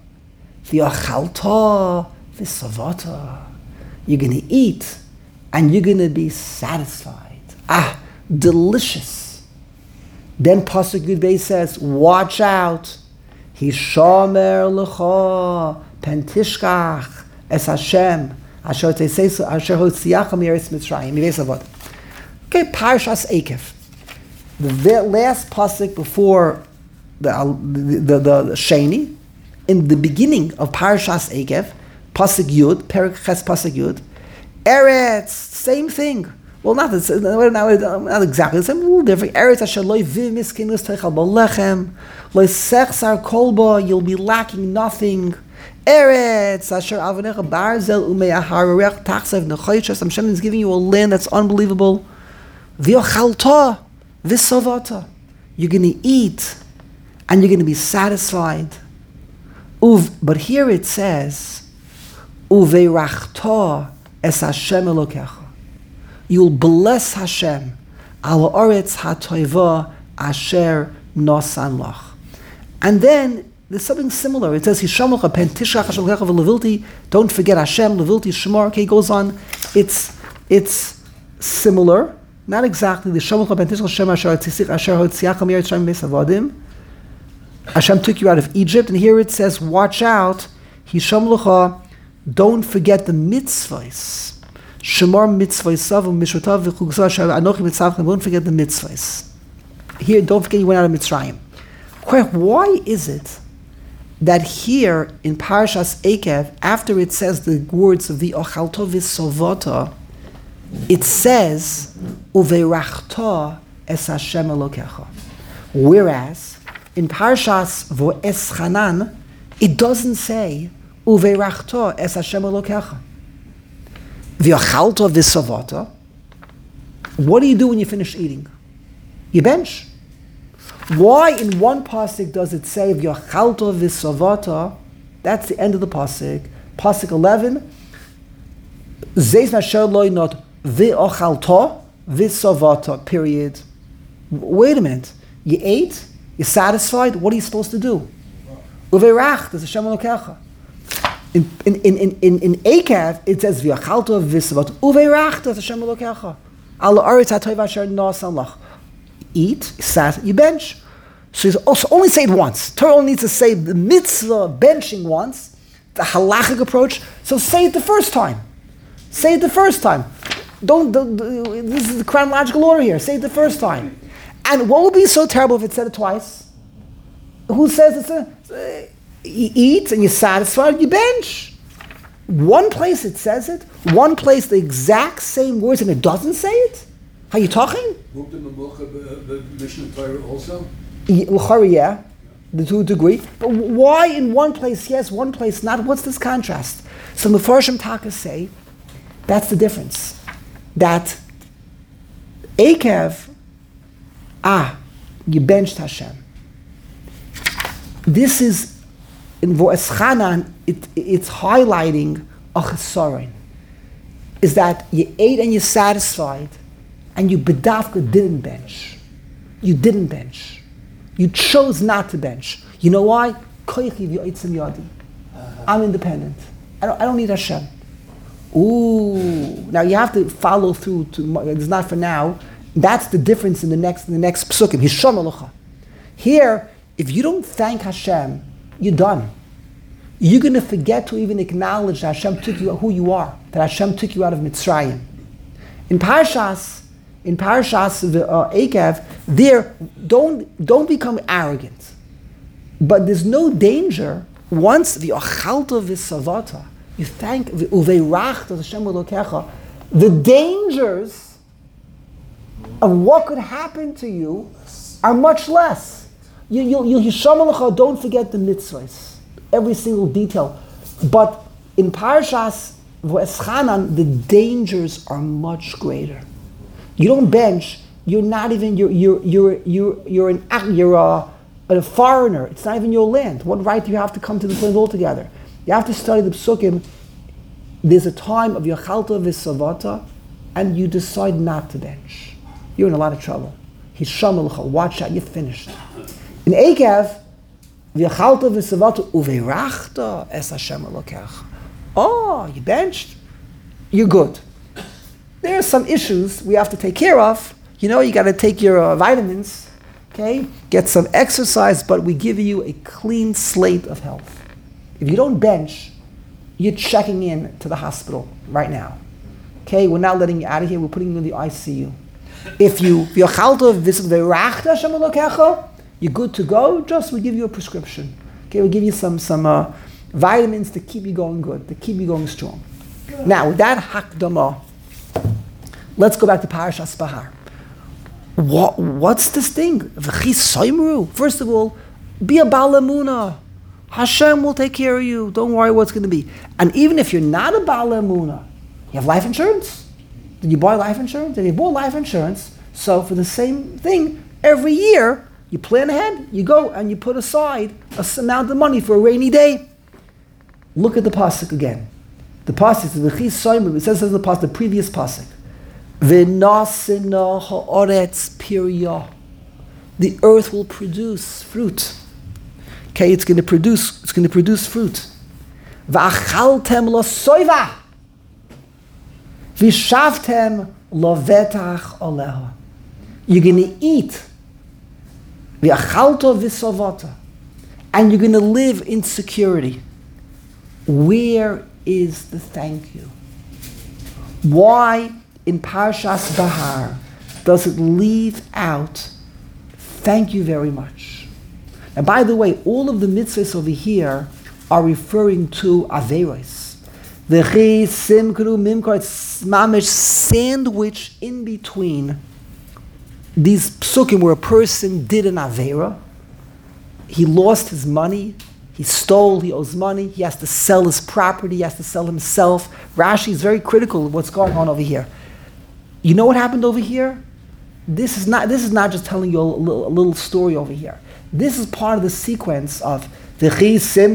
V'yachalta v'savata. You're going to eat, and you're going to be satisfied. Ah, delicious. Then Pasuk Yud Beis says, watch out. Hishomer lecha pentishkach es Hashem asher teisesu asher hotziacha mi'eretz Mitzrayim. Okay, Parshas Ekev. The last pasuk before the the, the, the, the Sheni, in the beginning of Parshas Ekev, pasuk Yud, Perik Ches pasuk Yud, Eretz, same thing. Well, not the, not exactly the same, a little different. Eretz asher loy viv miskinus teichal b'lechem, loy sechsar kolba, you'll be lacking nothing. Eretz asher avanecha barzel umeyaharech tachsev nechoyches. Hashem is giving you a land that's unbelievable. V'yochalta v'savata. You're going to eat, and you're going to be satisfied. Uv, but here it says, Uveirachta es Hashem Elokecha. You'll bless Hashem. Al Oretz HaToiva Asher Nosan Lach. And then there's something similar. It says, Hishamlocha pen tishach Hashem Elokecha v'levilti. Don't forget Hashem, levilti shemar. Okay, it goes on. It's it's similar. Not exactly. The Hishamlocha pen tishach Hashem Asher Tzisich Asher Hotziacha Mi'eretz Sham Mesavadim. Hashem took you out of Egypt, and here it says, watch out. Hishamlocha. Don't forget the mitzvahs. Shemar mitzvahs, mishvotav v'chugsa anochi mitzavchem. Don't forget the mitzvahs. Here, don't forget you went out of Mitzrayim. Why is it that here in Parashas Ekev, after it says the words of the ochalto v'sovota, it says uveirachta es Hashem Elokecha, whereas in Parashas V'Eschanan it doesn't say Uveirachto es Hashem Elokecha. V'yachalto v'savata. What do you do when you finish eating? You bench. Why in one pasuk does it say V'yachalto v'savata? That's the end of the pasuk. Pasuk eleven. Zeis nasher loy not v'ochalto v'savata. Period. Wait a minute. You ate. You're satisfied. What are you supposed to do? Uveirach es Hashem Elokecha. In in in in in Ekev it says v'yachalto v'savot uveirachta Hashem Elokecha al ha'aretz ha'tova asher nosan lach. Eat, sat, you bench. So you also only say it once. Torah only needs to say the mitzvah benching once, the halachic approach. So say it the first time. Say it the first time. Don't. The, the, this is the chronological order here. Say it the first time. And what would be so terrible if it said it twice? Who says it's a? Uh, You eat and you're satisfied, you bench. One place it says it, one place the exact same words and it doesn't say it? Are you talking? Won't the Mishnah Torah also? Yeah, the two degree. But why in one place yes, one place not? What's this contrast? So Mefarshim Taka say, that's the difference. That Ekev, ah, you benched Hashem. This is in V'Eschanan, it, it's highlighting a chesaron. Is that you ate and you're satisfied, and you bedavka didn't bench. You didn't bench. You chose not to bench. You know why? I'm independent. I don't, I don't need Hashem. Ooh. Now you have to follow through to, it's not for now. That's the difference in the next in the next psukim. Hisham alocha. Here, if you don't thank Hashem, you're done. You're going to forget to even acknowledge that Hashem took you who you are, that Hashem took you out of Mitzrayim. In Parshas, in Parshas the uh, Ekev, there don't don't become arrogant, but there's no danger once the Achalta v'Savata, you thank Uveirachta Hashem Elokecha, the dangers of what could happen to you are much less. You you you Yishamalecha, don't forget the mitzvahs, every single detail, but in Parshas V'Eschanan, the dangers are much greater. You don't bench. You're not even. You're you're you're you're you're an you're a, a foreigner. It's not even your land. What right do you have to come to this land altogether? You have to study the psukim. There's a time of Yachalta v'Savata, and you decide not to bench. You're in a lot of trouble. Hishamelcha, watch out. You're finished. In Ekev, Yachalta v'Savata uveirachta es Hashem Elokecha. Oh, you benched, you're good. There are some issues we have to take care of. You know, you got to take your uh, vitamins, okay? Get some exercise, but we give you a clean slate of health. If you don't bench, you're checking in to the hospital right now. Okay, we're not letting you out of here. We're putting you in the I C U. If you, you're good to go, just we give you a prescription. Okay, we'll give you some, some, uh, vitamins to keep you going good, to keep you going strong. Now, with that hakdama, let's go back to Parashas Bahar. What, what's this thing? First of all, be a Baal Emunah. Hashem will take care of you. Don't worry what's going to be. And even if you're not a Baal Emunah, you have life insurance. Did you buy life insurance? If you bought life insurance, so for the same thing, every year, you plan ahead, you go and you put aside a amount of money for a rainy day. Look at the pasuk again. The pasuk, the V'chis Soimer, it says in the pasuk, the previous pasuk, V'nasina ha'oretz pirya. The earth will produce fruit. Okay, it's going to produce. It's going to produce fruit. V'achaltem lo soiva. V'shavtem lo vetach oleha. You're going to eat. V'achalto v'sovata. And you're going to live in security. Where is the thank you? Why in Parshas Bahar does it leave out thank you very much? And by the way, all of the mitzvahs over here are referring to Averos. The Chi, Simkru, Mimkar, it's mamish sandwich in between these psukim where a person did an Avera, he lost his money, he stole, he owes money, he has to sell his property, he has to sell himself. Rashi is very critical of what's going on over here. You know what happened over here? This is not, this is not just telling you a little, a little story over here. This is part of the sequence of don't do an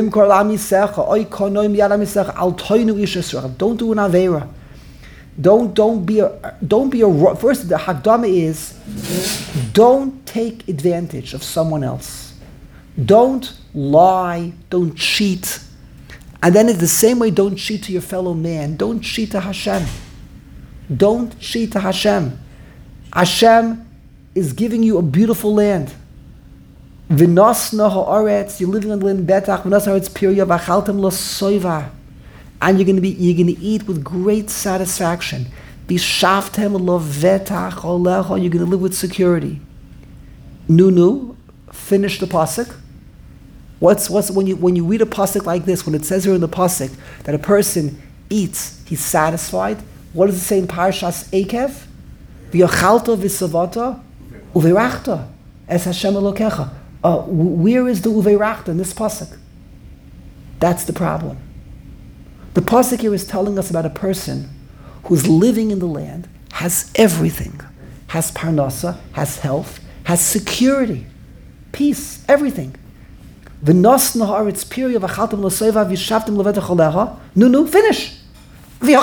Avera. Don't don't be a don't be a first the Hakdama is don't take advantage of someone else. Don't lie, don't cheat. And then it's the same way, don't cheat to your fellow man. Don't cheat to Hashem. Don't cheat to Hashem. Hashem is giving you a beautiful land. V'nosna ha'aretz, you're living on the land betach, v'nosna ha'aretz pirya, v'achaltem lo soiva. And you're going to be, you're going to eat with great satisfaction. B'shavtem lo vetach olecha, you're going to live with security. Nunu, finish the pasuk. What's what's when you when you read a pasuk like this, when it says here in the pasuk that a person eats, he's satisfied. What does it say in Parashas Ekev? V'yochalta v'savata uveirachta es Hashem Elokecha. Uh, where is the uveirachta in this pasuk? That's the problem. The pasuk here is telling us about a person who's living in the land, has everything, has parnasa, has health, has security, peace, everything. V'nosna ha'aretz pirya v'achaltem lo soiva v'shavtem lo vetach olecha. No, no, finish. Where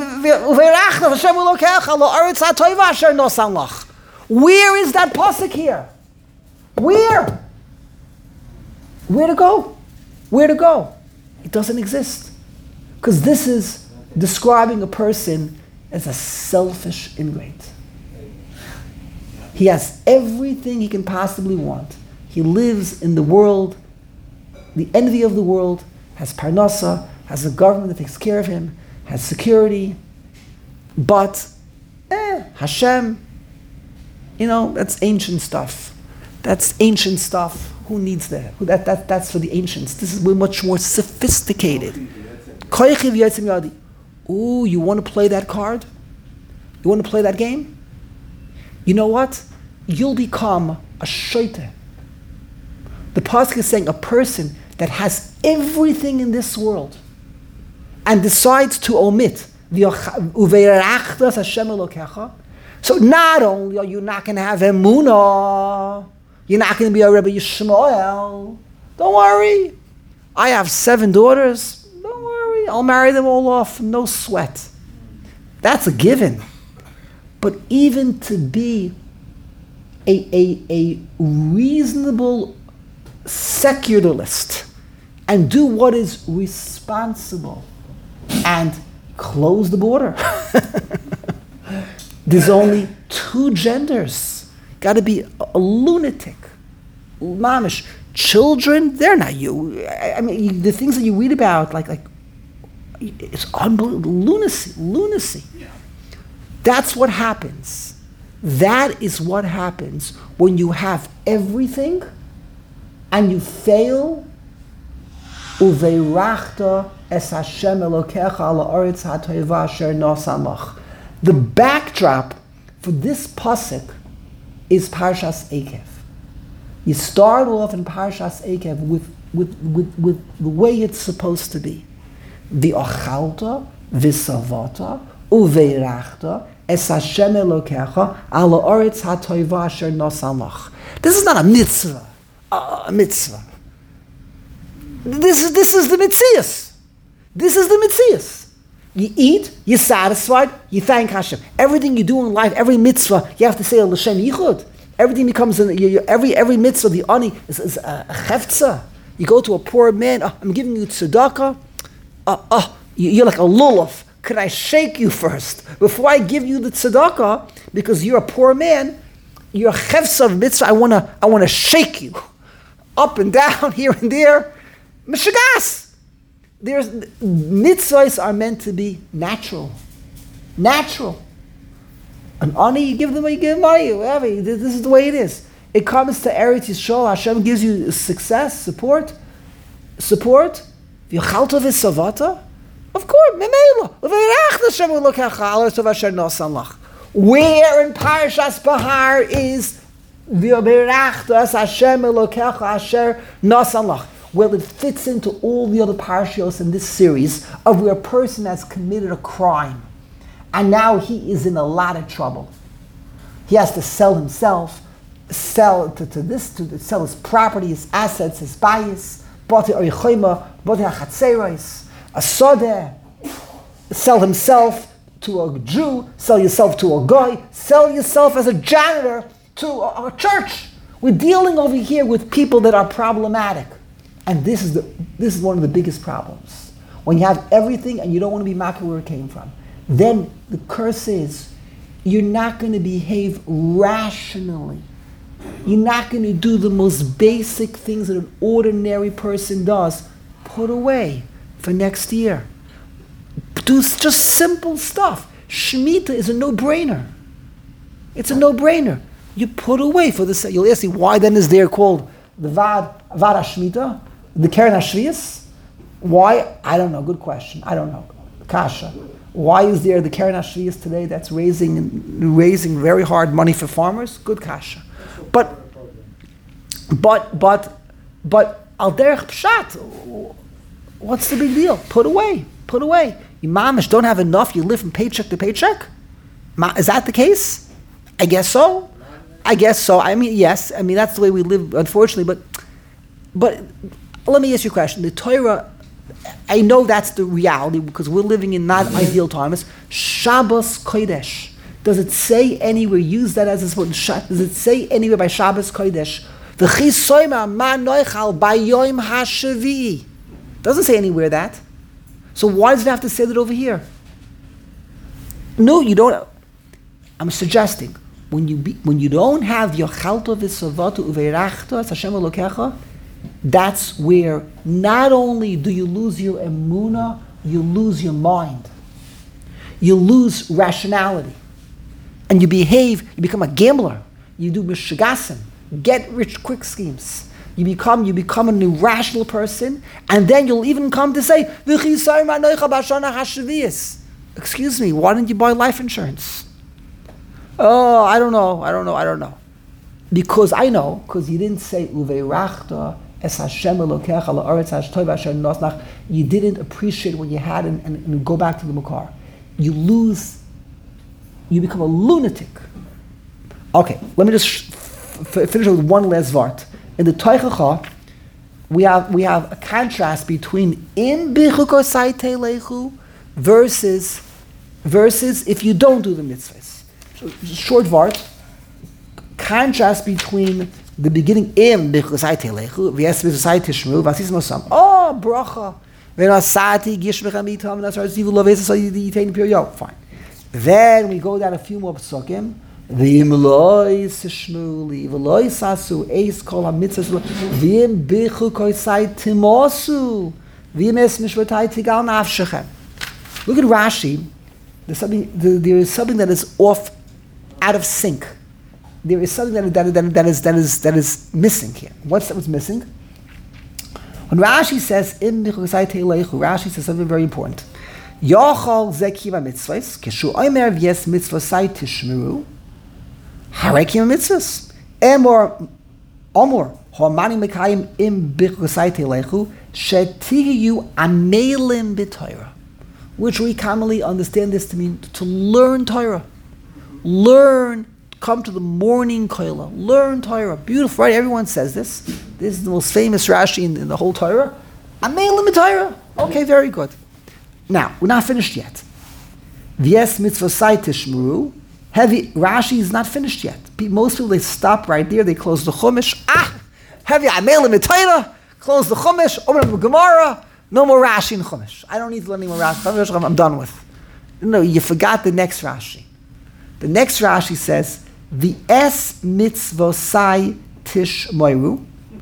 is that pasuk here? Where? Where to go? Where to go? It doesn't exist. Because this is describing a person as a selfish ingrate. He has everything he can possibly want. He lives in the world, the envy of the world, has parnasa, has a government that takes care of him, has security, but eh, Hashem, you know, that's ancient stuff. That's ancient stuff. Who needs that? Who, that, that that's for the ancients. This is we're much more sophisticated. Ooh, you want to play that card? You want to play that game? You know what? You'll become a shoite. The pasuk is saying a person that has everything in this world and decides to omit the uveirachtas Hashem Elokecha. So not only are you not going to have emunah, you're not going to be a Rebbe Yishmael. Don't worry. I have seven daughters. Don't worry. I'll marry them all off. No sweat. That's a given. But even to be a, a, a reasonable secularist and do what is responsible and close the border. There's only two genders. Got to be a, a lunatic. Mamish. Children, they're not you. I, I mean, you, the things that you read about, like, like it's unbelievable. Lunacy. Lunacy. Yeah. That's what happens. That is what happens when you have everything and you fail. Uveirachta es Hashem Elokecha ala oretz hatoiva asher nasa lach. The backdrop for this pasuk is Parshas Eikev. You start off in Parshas Eikev with, with, with, with the way it's supposed to be. V'ochalta, v'savata, uveirachta, es Hashem Elokecha, ala oretz hatoiva asher nasa lach. This is not a mitzvah. Uh, a mitzvah. This is, this is the mitzias. This is the mitzias. You eat, you're satisfied, you thank Hashem. Everything you do in life, every mitzvah, you have to say L'Shem Yichud. Everything becomes, an, you, you, every every mitzvah, the ani, is, is a, a chefza. You go to a poor man, oh, I'm giving you tzedakah. Oh, oh, you, you're like a lulav. Could I shake you first? Before I give you the tzedakah, because you're a poor man, you're a chefza of mitzvah, I want to I wanna shake you. Up and down, here and there. Meshagas. There's mitzvahs are meant to be natural, natural. An ani, you give them, you give them money, whatever. This is the way it is. It comes to Eretz Yisrael. Hashem gives you success, support, support. V'yochalta v'savata. Of course, memela. V'yirach Hashem Elokecha al oretz asher nasa lach. Where in Parshas Bahar is v'yirach Hashem Elokecha asher nasa lach? Well, it fits into all the other parashiyos in this series of where a person has committed a crime. And now he is in a lot of trouble. He has to sell himself, sell to, to this, to sell his property, his assets, his bias, bati oichema, bati achatzeros, a sodeh, sell himself to a Jew, sell yourself to a guy, sell yourself as a janitor to a, a church. We're dealing over here with people that are problematic. And this is the this is one of the biggest problems. When you have everything and you don't want to be makir where it came from, then the curse is you're not going to behave rationally. You're not going to do the most basic things that an ordinary person does. Put away for next year. Do just simple stuff. Shemitah is a no-brainer. It's a no-brainer. You put away for the. You'll ask me why then is there called the Vad Vad HaShemitah? The Keren HaShvius? Why? I don't know. Good question. I don't know. Kasha. Why is there the Keren HaShvius today that's raising raising very hard money for farmers? Good kasha. But, but, but, but, al derech pshat, what's the big deal? Put away. Put away. You mamish don't have enough, you live from paycheck to paycheck? Ma, is that the case? I guess so. I guess so. I mean, yes. I mean, that's the way we live, unfortunately. But, but let me ask you a question. The Torah, I know that's the reality because we're living in not ideal times. Shabbos Kodesh. Does it say anywhere, use that as a word, does it say anywhere by Shabbos Kodesh? V'chisoyma ma noichal bayom hashavi. Doesn't say anywhere that. So why does it have to say that over here? No, you don't. I'm suggesting, when you be, when you don't have Yochalto v'savatu uveirachto as Hashem Elokecha, that's where not only do you lose your emunah, you lose your mind. You lose rationality. And you behave, you become a gambler. You do mishigasim, get rich quick schemes. You become you become an irrational person, and then you'll even come to say, excuse me, why didn't you buy life insurance? Oh, I don't know, I don't know, I don't know. Because I know, because you didn't say Uveirachta es Hashem Elokecha la'aretz hashtov asher nosnach. You didn't appreciate what you had and, and, and go back to the Makar. You lose, you become a lunatic. Okay, let me just f- finish with one last vart. In the Teichacha, we have we have a contrast between im bichukosai telechu versus versus if you don't do the mitzvahs. So, short vart. Contrast between the beginning im bichukosai telechu v'es mitzvahs tishmu v'asis mosam. Oh, bracha. V'nasati gishmecha mitam v'nasar zivu loves so yitain piriyo. Fine. Then we go down a few more psukim. V'im loy sishmuli v'loy sasu eis kol ha-mitzvahs v'im bichukosai timosu v'im es mishvatai tigal nafshechem. Look at Rashi. There's something, there is something that is off, out of sync. There is something that, that, that, that, is, that, is, that is missing here. What's that was missing? When Rashi says, Im bichukosai teileichu, Rashi says something very important. Yochol zekiva mitzvahs, keshu oimer v'yes mitzvahsai tishmeru, harekim mitzvahs. Emor, omor, ho'amani mekayim im bichukosai teileichu, shetihiyu amelim b'Torah. Which we commonly understand this to mean to learn Torah. Learn, come to the morning koila. Learn Torah. Beautiful, right? Everyone says this. This is the most famous Rashi in, in the whole Torah. Amelim Torah. Okay, very good. Now, we're not finished yet. V'yes mitzvosai tishmuru. Heavy, Rashi is not finished yet. Most people, they stop right there. They close the Chumash. Ah! Heavy amelim Torah. Close the Chumash. Open the Gemara. No more Rashi in Chumash. I don't need to learn any more Rashi. I'm done with. No, you forgot the next Rashi. The next Rashi says, V'es mitzvosai tishmoiru,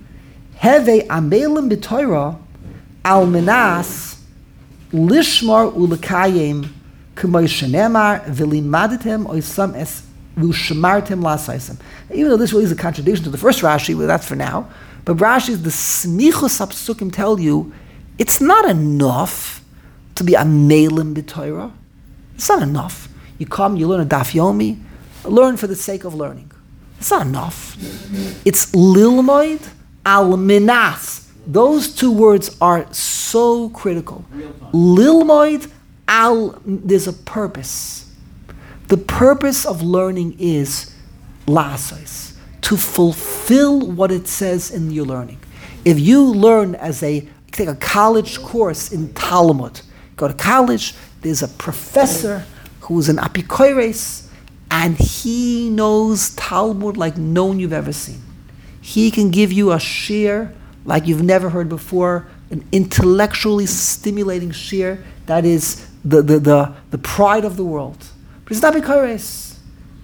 heve amelim b'Torah al menas lishmar ulekayim k'moy shenemar v'limaditem oisam es v'ushamartem lasaisem. Even though this really is a contradiction to the first Rashi, but that's for now. But Rashi, the smichus hapsukim tell you, it's not enough to be a melim b'Torah. It's not enough. You come, you learn a daf yomi, learn for the sake of learning. It's not enough. It's lilmoid al minas. Those two words are so critical. Lilmoid al, there's a purpose. The purpose of learning is lasos, to fulfill what it says in your learning. If you learn as a take a college course in Talmud. Go to college, there's a professor who's an apikoires, and he knows Talmud like no one you've ever seen. He can give you a shir like you've never heard before, an intellectually stimulating shir that is the, the, the, the pride of the world. But it's not apikoires.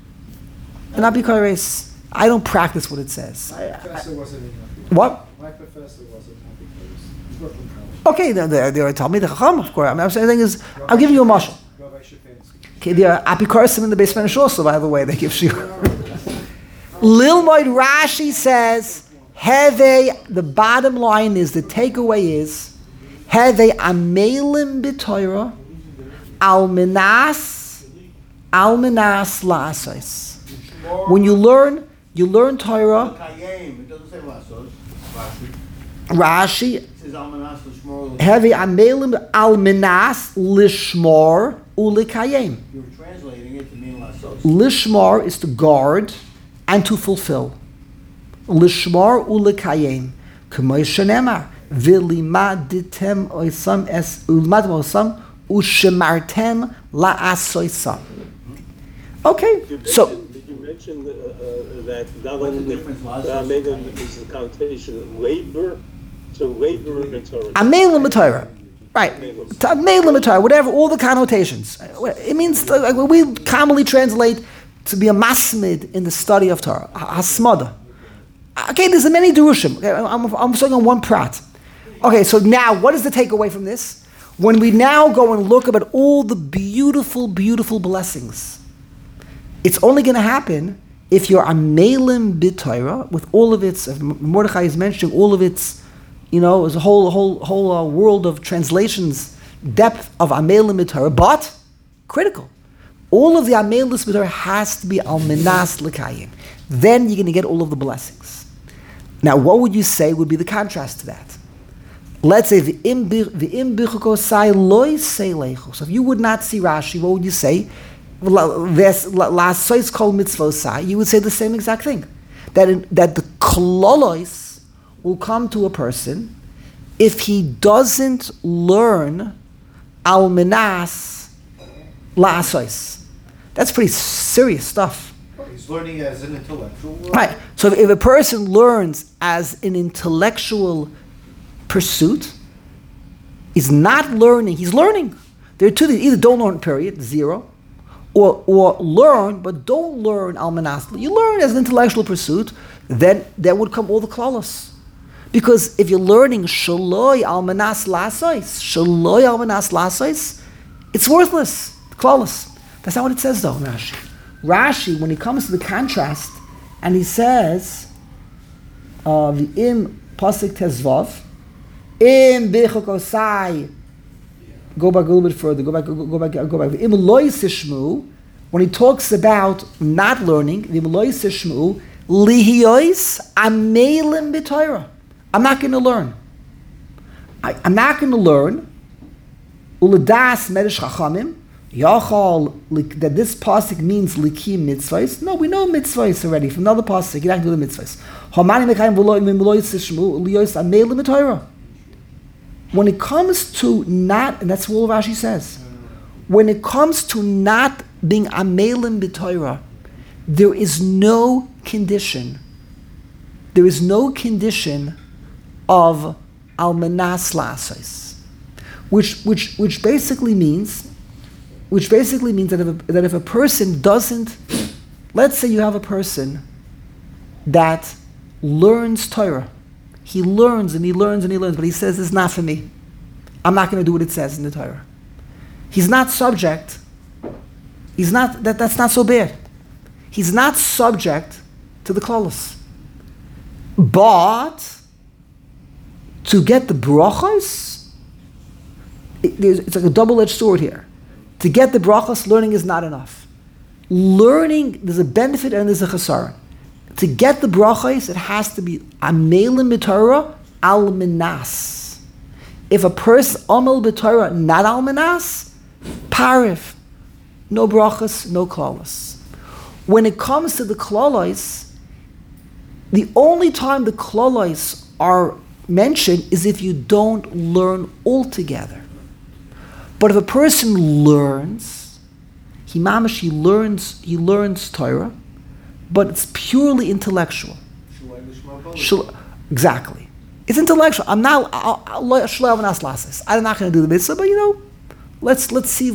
An apikoires. I don't practice what it says. My professor wasn't in What? My professor wasn't in Okay, they they are telling me the Chacham, of course. I mean, I'm saying is, I'm giving you a mashal. Okay, there are apikoresim in the basement also, by the way. They give shiur. Lilmoid Rashi says, Heve. The bottom line is the takeaway is Heve amelim b'Torah al minas al minas lasos. When you learn, you learn Torah. Rashi. Heavy amelim al minas lishmor ulikayim. You're translating it to mean lasos. Lishmor is to guard and to fulfill. Lishmor ulikayim. K'moy shenemar v'limaditem oisam es ulimadim oisam ushemartem la'asoisam. Okay, so. Did you mention uh, uh, that not only uh, Megan is the connotation labor? So labor in Torah. Amelim Torah. Right. Amelim Torah, whatever, all the connotations. It means, like, we commonly translate to be a masmid in the study of Torah, hasmada. Okay, there's many Durushim. Okay, I'm, I'm focusing on one prat. Okay, so now what is the takeaway from this? When we now go and look about all the beautiful, beautiful blessings, it's only going to happen if you're amelim b'Torah with all of its. Mordechai is mentioning all of its, you know, there's a whole, whole, whole uh, world of translations, depth of amelim b'Torah, but critical. All of the amelis b'Torah has to be al menas l'kayim. Then you're going to get all of the blessings. Now, what would you say would be the contrast to that? Let's say the im bichukosai loy seilechu. So if you would not see Rashi, what would you say? Lasois kol mitzvosai. You would say the same exact thing. That in, that the kololois will come to a person if he doesn't learn al menas la'asois. That's pretty serious stuff. He's learning as an intellectual. Right. So if, if a person learns as an intellectual pursuit, he's not learning. He's learning. There are two things. Either don't learn, period, zero, or or learn, but don't learn almanas. You learn as an intellectual pursuit, then there would come all the klalos. Because if you're learning shaloi almanas lasois, shaloi almanas lasois, it's worthless. Klalos. That's not what it says though, Rashi. Rashi, when he comes to the contrast, and he says, uh, "V'im pasuk tezvav, im bichukosai." Go back a little bit further. Go back. Go, go back. Go back. V'im lo yisishmu. When he talks about not learning, v'im lo yisishmu lihiyos amelim b'Torah. I'm not going to learn. I, I'm not going to learn. Uledas medrash chachamim. Yachal, that this pasuk means likim mitzvahs. No, we know mitzvahs already from another pasuk. You're not going to do the mitzvahs. When it comes to not, and that's what Rashi says, when it comes to not being amelim b'Torah, there is no condition. There is no condition of almanas la'asos, which which which basically means. Which basically means that if, a, that if a person doesn't, let's say you have a person that learns Torah. He learns and he learns and he learns, but he says, it's not for me. I'm not going to do what it says in the Torah. He's not subject. He's not, that, that's not so bad. He's not subject to the klalos. But to get the brachos, it, it's like a double-edged sword here. To get the brachos, learning is not enough. Learning, there's a benefit and there's a chasar. To get the brachos, it has to be amelim b'Torah al menas. If a person amel b'Torah not al menas, parif, no brachos, no klalos. When it comes to the klalos, the only time the klalos are mentioned is if you don't learn altogether. But if a person learns, he mamash, he learns, he learns Torah, but it's purely intellectual. Shul, exactly. It's intellectual. I'm not, I'm not going to do the mitzvah, but you know, let's let's see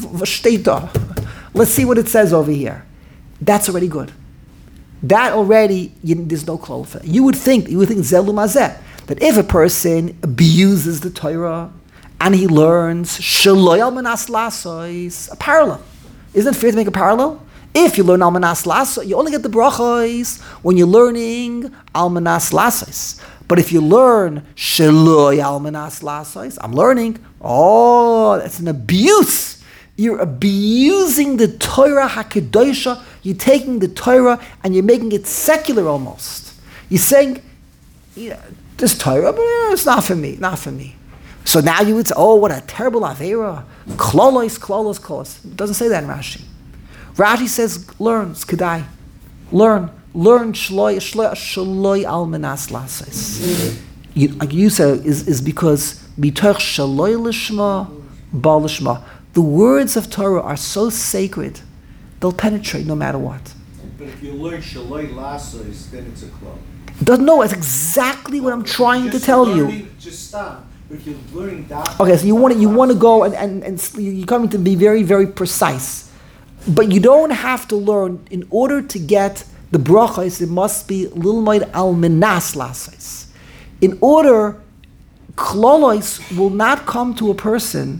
let's see what it says over here. That's already good. That already, you, there's no klal for that. You would think, you would think zelu mazeh, that if a person abuses the Torah, and he learns Shaloi Almanas Lasois, a parallel. Isn't it fair to make a parallel? If you learn Almanas Lasois, you only get the brachos when you're learning Almanas Lasois. But if you learn Shaloi Almanas Lasois, I'm learning, oh, that's an abuse. You're abusing the Torah HaKadoshah. You're taking the Torah and you're making it secular almost. You're saying, yeah, this Torah, but it's not for me, not for me. So now you would say, oh, what a terrible Aveira. Klolos, klolos, klolos. It doesn't say that in Rashi. Rashi says, learn, skadai. Learn. Learn shloi, shloi, shloi al menas lases. Like you said, is, is because bitoch shloi lishma, ba lishma. The words of Torah are so sacred, they'll penetrate no matter what. But if you learn shaloi lasos, then it's a club. Doesn't know, it's exactly what I'm trying to tell learning, you. Just stop. But if you're learning that. Okay, so you want to you want to go and, and, and you're coming to be very, very precise. But you don't have to learn, in order to get the brachos, it must be lilmoid al minas lasais. In order, klolos will not come to a person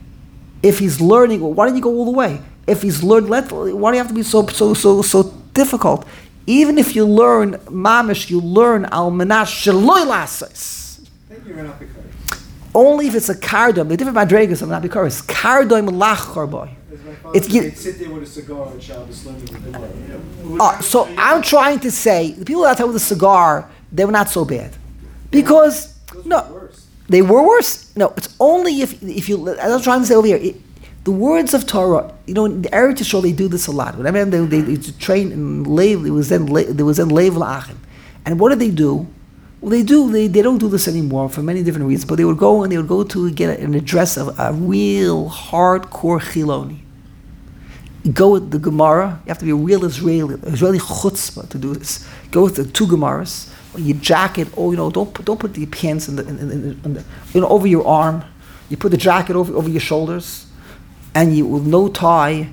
if he's learning. Well, why don't you go all the way? If he's learned, let, why do you have to be so so so so difficult? Even if you learn mamish, you learn al minas sheloi lasais. Then you're an apikar. Only if it's a kardom. The different madregas of apikaris. Kardom lach korboy. It's They'd sit there with a cigar and Shabbos learning the Gemara. Uh, so I'm trying to say the people that had with a cigar, they were not so bad, because Those no, were worse. they were worse. No, it's only if if you. As I was trying to say over here, it, the words of Torah. You know, in the Eretz Yisrael they do this a lot. Whenever they they, they train in Lev, it was then there was then Lev La'achim, and what did they do? Well, they do. They, they don't do this anymore for many different reasons. But they would go and they would go to get an address of a real hardcore Chiloni. You go with the Gemara. You have to be a real Israeli, Israeli chutzpah to do this. Go with the two Gemaras. Your jacket. Oh, you know, don't put, don't put the pants in the, in, in, in, in the you know over your arm. You put the jacket over over your shoulders, and you with no tie,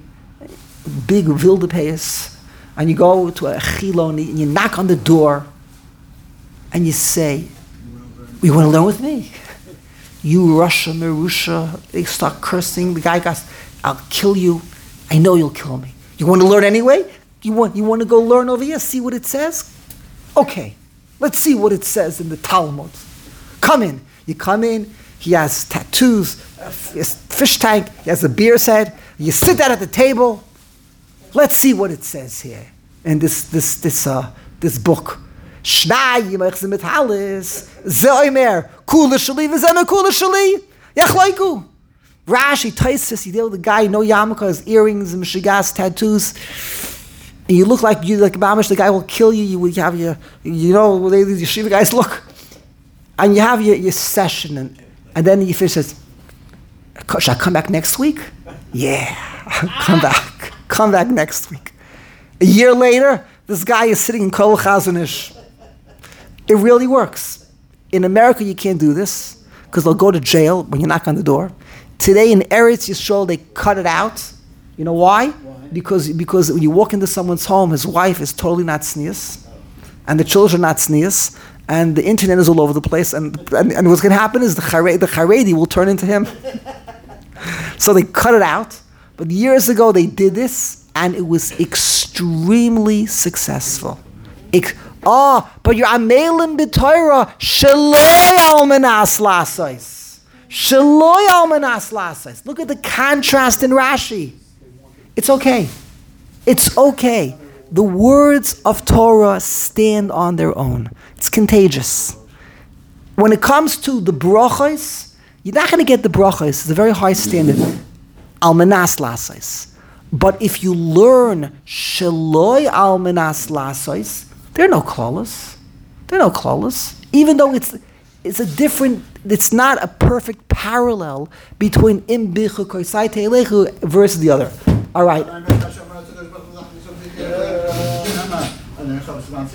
big vildepeis, and you go to a Chiloni and you knock on the door. And you say, you want to learn with me? You Russia, Merusha. They start cursing. The guy goes, I'll kill you. I know you'll kill me. You want to learn anyway? You want you want to go learn over here, see what it says? Okay, let's see what it says in the Talmud. Come in. You come in, he has tattoos, a fish tank, he has a beer's head. You sit down at the table. Let's see what it says here in this this this uh this book. Shnai yimach ze mit halis ze omer kula shali v'zena kula shali yachleiku. Rashi Taisus, you deal with the guy, no yarmulke, his earrings and mishigas, tattoos, and you look like you like mamish. The guy will kill you. You will have your, you know, they, these yeshiva guys look, and you have your, your session, and and then the fish says, "Should I come back next week?" Yeah, come back, come back next week. A year later, this guy is sitting in Kol Chazonish. It really works. In America, you can't do this because they'll go to jail when you knock on the door. Today in Eretz Yisrael, they cut it out. You know why? Why? Because because when you walk into someone's home, his wife is totally not sneeze, and the children are not sneeze, and the internet is all over the place. And and, and what's going to happen is the Haredi, the Haredi will turn into him. So they cut it out. But years ago, they did this, and it was extremely successful. Ex- oh, but you're amelim b'Torah sheloi almanas lasais. Sheloi almanas lasais. Look at the contrast in Rashi. It's okay. It's okay. The words of Torah stand on their own. It's contagious. When it comes to the brachos, you're not going to get the brachos. It's a very high standard. Almanas lasais. But if you learn sheloi almanas lasais, there are no klalas. There are no klalas. Even though it's it's a different, it's not a perfect parallel between im bichu koisai te'elechu versus the other. All right.